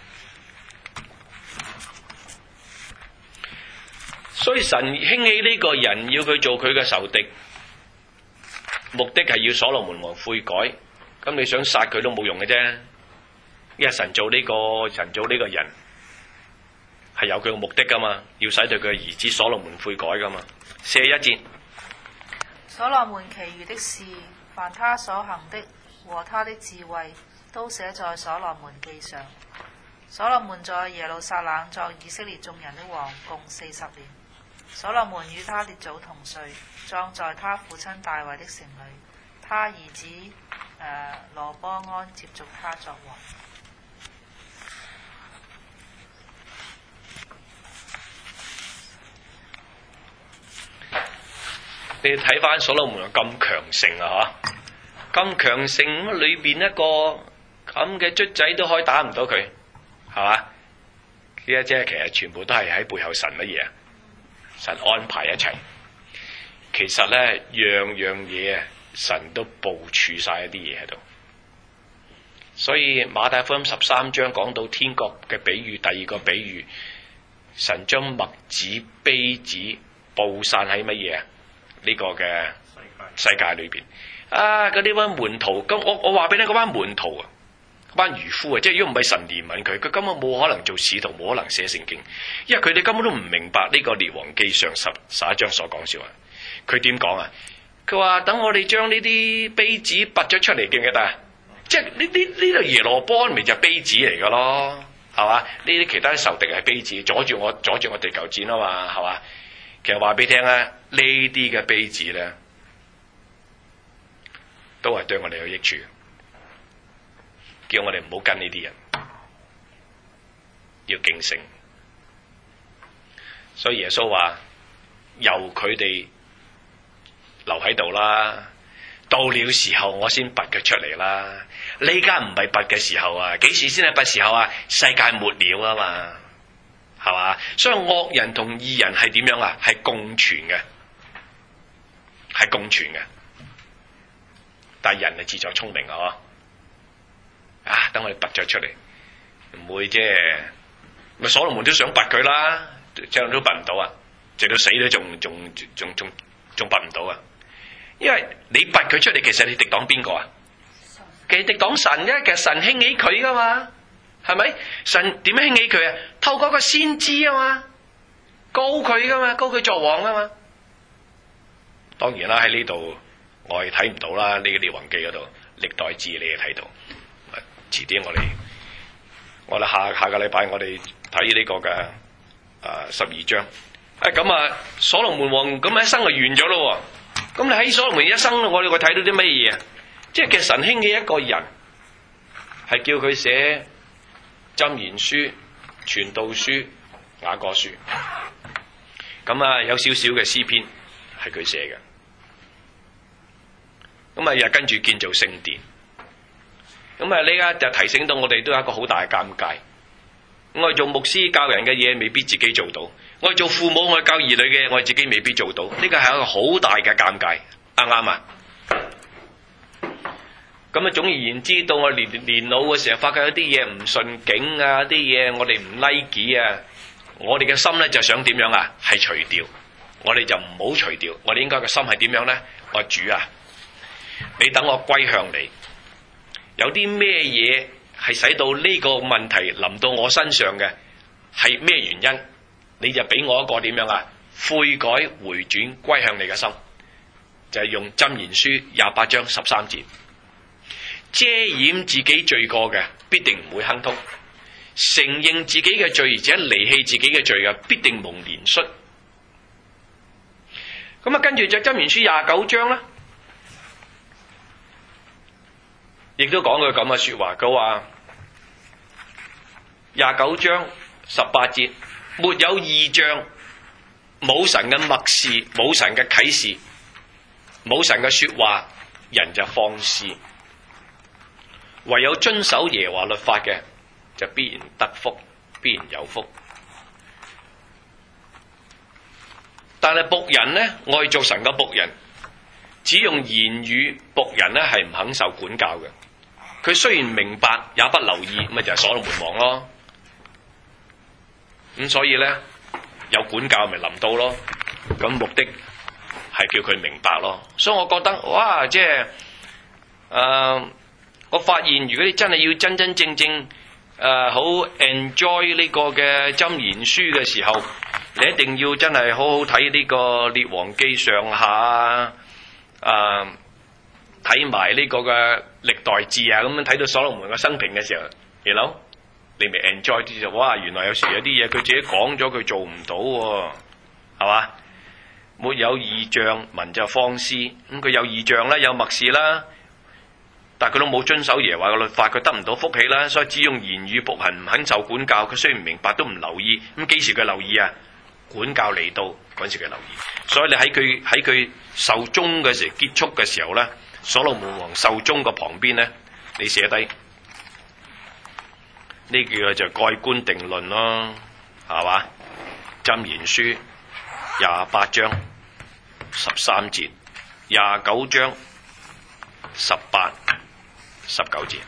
所以神興起呢個人，要佢做佢嘅仇敵，目的係要所羅門王悔改。咁你想殺佢都冇用嘅啫，因為神做呢個人係有佢嘅目的噶嘛，要使到佢嘅兒子所羅門悔改噶嘛。41節， 所羅門其餘的事，凡他所行的和他的智慧，都寫在所羅門記上。所羅門在耶路撒冷作以色列眾人的王，共40年。所羅門與他列祖同睡，葬在他父親大衛的城裏。他兒子羅波安接續他作王。 你睇翻所羅門咁強盛啊，咁強盛，裏邊一個咁嘅卒仔都可以打唔到佢，係嘛？呢一即係其實全部都係喺背後神乜嘢？神安排一切。其實咧，樣樣嘢啊，神都部署晒一啲嘢喺度。所以馬太福音13章講到天國嘅比喻，第二個比喻，神將麥子、稗子布散喺乜嘢啊？呢個嘅世界裏邊啊！嗰啲班門徒，咁我話俾你嗰班門徒啊，嗰班漁夫啊，即係如果唔係神憐憫佢，佢根本冇可能做使徒，冇可能寫聖經，因為佢哋根本都唔明白呢個列王記上11章所講說話。佢點講啊？佢話等我哋將呢啲稗子拔咗出嚟，記唔記得啊？即係呢度耶羅波安咪就係稗子嚟噶咯，係嘛？呢啲其他仇敵係稗子，阻住我地球戰啊嘛，係嘛？其實話俾你聽啊，呢啲嘅稗子咧，都係對我哋有益處，叫我哋唔好跟呢啲人，要警醒。所以耶穌話：由佢哋留喺度啦，到了時候我先拔佢出嚟啦。呢家唔係拔嘅時候啊，幾時先係拔時候啊？世界末了啊嘛，係嘛？所以惡人同義人係點樣啊？係共存嘅，係共存嘅。但係人係自作聰明啊！等我哋拔咗出嚟，唔會啫。咪所羅門都想拔佢啦，將來都拔唔到啊！直到死都仲拔唔到啊！因為你拔佢出嚟，其實你敵擋邊個啊？其實敵擋神嘅，其實神興起佢噶嘛，係咪？神點樣興起佢啊？透過個先知啊嘛，高佢噶嘛，高佢作王啊嘛。當然啦，喺呢度我係睇唔到啦。呢個列王記嗰度歷代志你係睇到。遲啲我哋下個禮拜我哋睇呢個嘅12章。咁啊，所羅門王咁一生就完咗咯。咁你喺所羅門一生，我哋會睇到啲乜嘢啊？即係其實神興起一個人，係叫佢寫箴言書、傳道書、雅歌書。咁啊，有少少嘅詩篇係佢寫嘅。咁啊，又跟住建造聖殿。咁啊，呢家就提醒到我哋都有一個好大嘅尷尬。我哋做牧師教人嘅嘢，未必自己做到；我哋做父母，我哋教兒女嘅，我哋自己未必做到。呢個係一個好大嘅尷尬，啱唔啱啊？咁啊，總而言之，到我年老嘅時候，發覺有啲嘢唔順境啊，啲嘢我哋唔 like 啊，我哋嘅心咧就想點樣啊？係除掉，我哋就唔好除掉。我哋應該個心係點樣咧？我主啊，你等我歸向你。有啲咩嘢係使到呢個問題臨到我身上嘅，係咩原因？你就俾我一個點樣啊？悔改回轉歸向你嘅心，就係用箴言書28章13節，遮掩自己罪過嘅必定唔會亨通，承認自己嘅罪而且離棄自己嘅罪嘅必定蒙憐恤。咁啊，跟住就箴言書29章啦。亦都講佢咁嘅說話，佢話29章18節，沒有異象，冇神嘅默示，冇神嘅啟示，冇神嘅說話，人就放肆。唯有遵守耶和華律法嘅，就必然得福，必然有福。但係僕人呢，愛做神嘅僕人，只用言語，僕人呢係唔肯受管教嘅。佢雖然明白，也不留意，咪就係所羅門王咯。咁所以咧，有管教咪臨到咯。咁目的係叫佢明白咯。所以我覺得，哇，即係我發現，如果你真係要真真正正好 enjoy 呢個嘅箴言書嘅時候，你一定要真係好好睇呢個列王記上下睇埋呢個嘅歷代志啊，咁樣睇到所羅門嘅生平嘅時候，你咪 enjoy 啲就，哇！原來有時有啲嘢佢自己講咗，佢做唔到喎，係嘛？沒有異象，民就放肆。咁佢有異象啦，有默示啦，但係佢都冇遵守耶和華嘅律法，佢得唔到福氣啦。所以只用言語僕人唔肯受管教，佢雖然唔明白都唔留意。咁幾時佢留意啊？ 管教嚟到嗰陣時嘅留意。所以你喺佢壽終嘅時結束嘅時候咧，所羅門王壽終個旁邊咧，你寫低呢個就蓋棺定論咯，係嘛？箴言書28章13節，29章18、19節。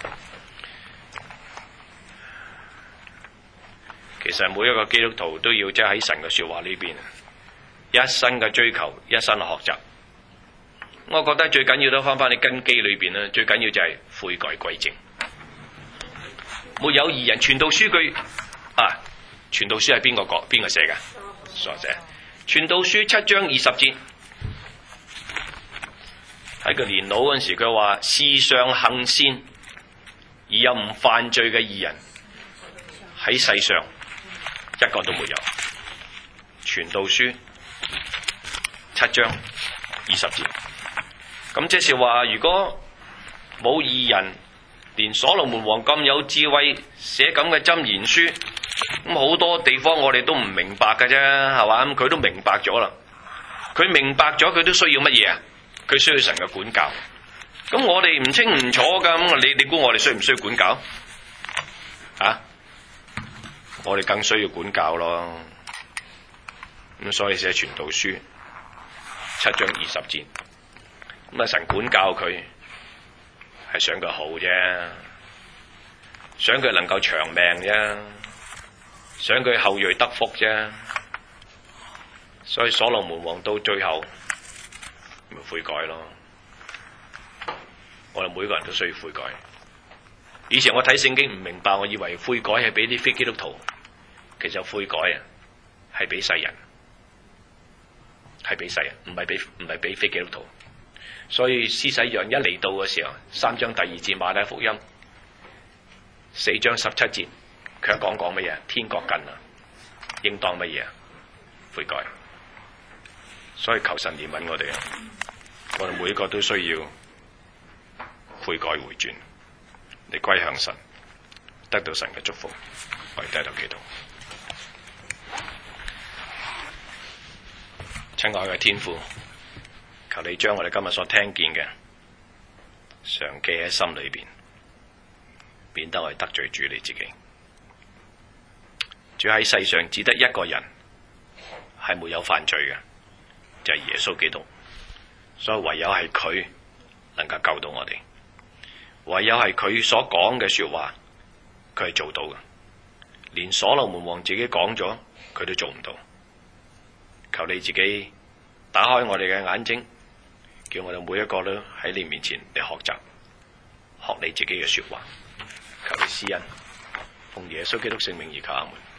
其實每一個基督徒都要即係喺神嘅說話呢邊，一生嘅追求，一生嘅學習。我覺得最緊要都翻返你根基裏邊啦，最緊要就係悔改歸正。沒有義人，傳道書句啊，傳道書係邊個寫㗎？所寫傳道書7章20節，喺佢年老嗰陣時，佢話世上行善而又唔犯罪嘅義人喺世上一個都沒有。傳道書7章20節，咁即是話，如果冇義人，連所羅門王咁有智慧寫咁嘅箴言書，咁好多地方我哋都唔明白嘅啫，係嘛？咁佢都明白咗啦，佢明白咗，佢都需要乜嘢啊？佢需要神嘅管教。咁我哋唔清唔楚噶，咁你估我哋需唔需要管教？啊？我哋更需要管教咯。咁所以寫傳道書7章20節，咁啊神管教佢係想佢好啫，想佢能夠長命啫，想佢後裔得福啫。所以所羅門王到最後咪悔改咯。我哋每個人都需要悔改。以前我睇聖經唔明白，我以為悔改係俾啲非基督徒，其實悔改啊係俾世人，係俾世人，唔係俾非基督徒。所以施洗約一嚟到嘅時候，3章第2節馬太福音4章17節，佢講乜嘢？天國近啦，應當乜嘢？悔改。所以求神憐憫我哋啊！我哋每一個都需要悔改回轉，嚟歸向神，得到神嘅祝福。我哋低頭祈禱。親愛嘅天父，求你將我哋今日所聽見嘅常記喺心裏邊，免得我哋得罪主你自己。主喺世上只得一個人係沒有犯罪嘅，就係耶穌基督。所以唯有係佢能夠救到我哋，唯有係佢所講嘅說話，佢係做到嘅。連所羅門王自己講咗，佢都做唔到。求你自己打開我哋嘅眼睛，叫我哋每一個都喺你面前嚟學習，學你自己嘅說話。求你施恩，奉耶穌基督聖名而求，阿門。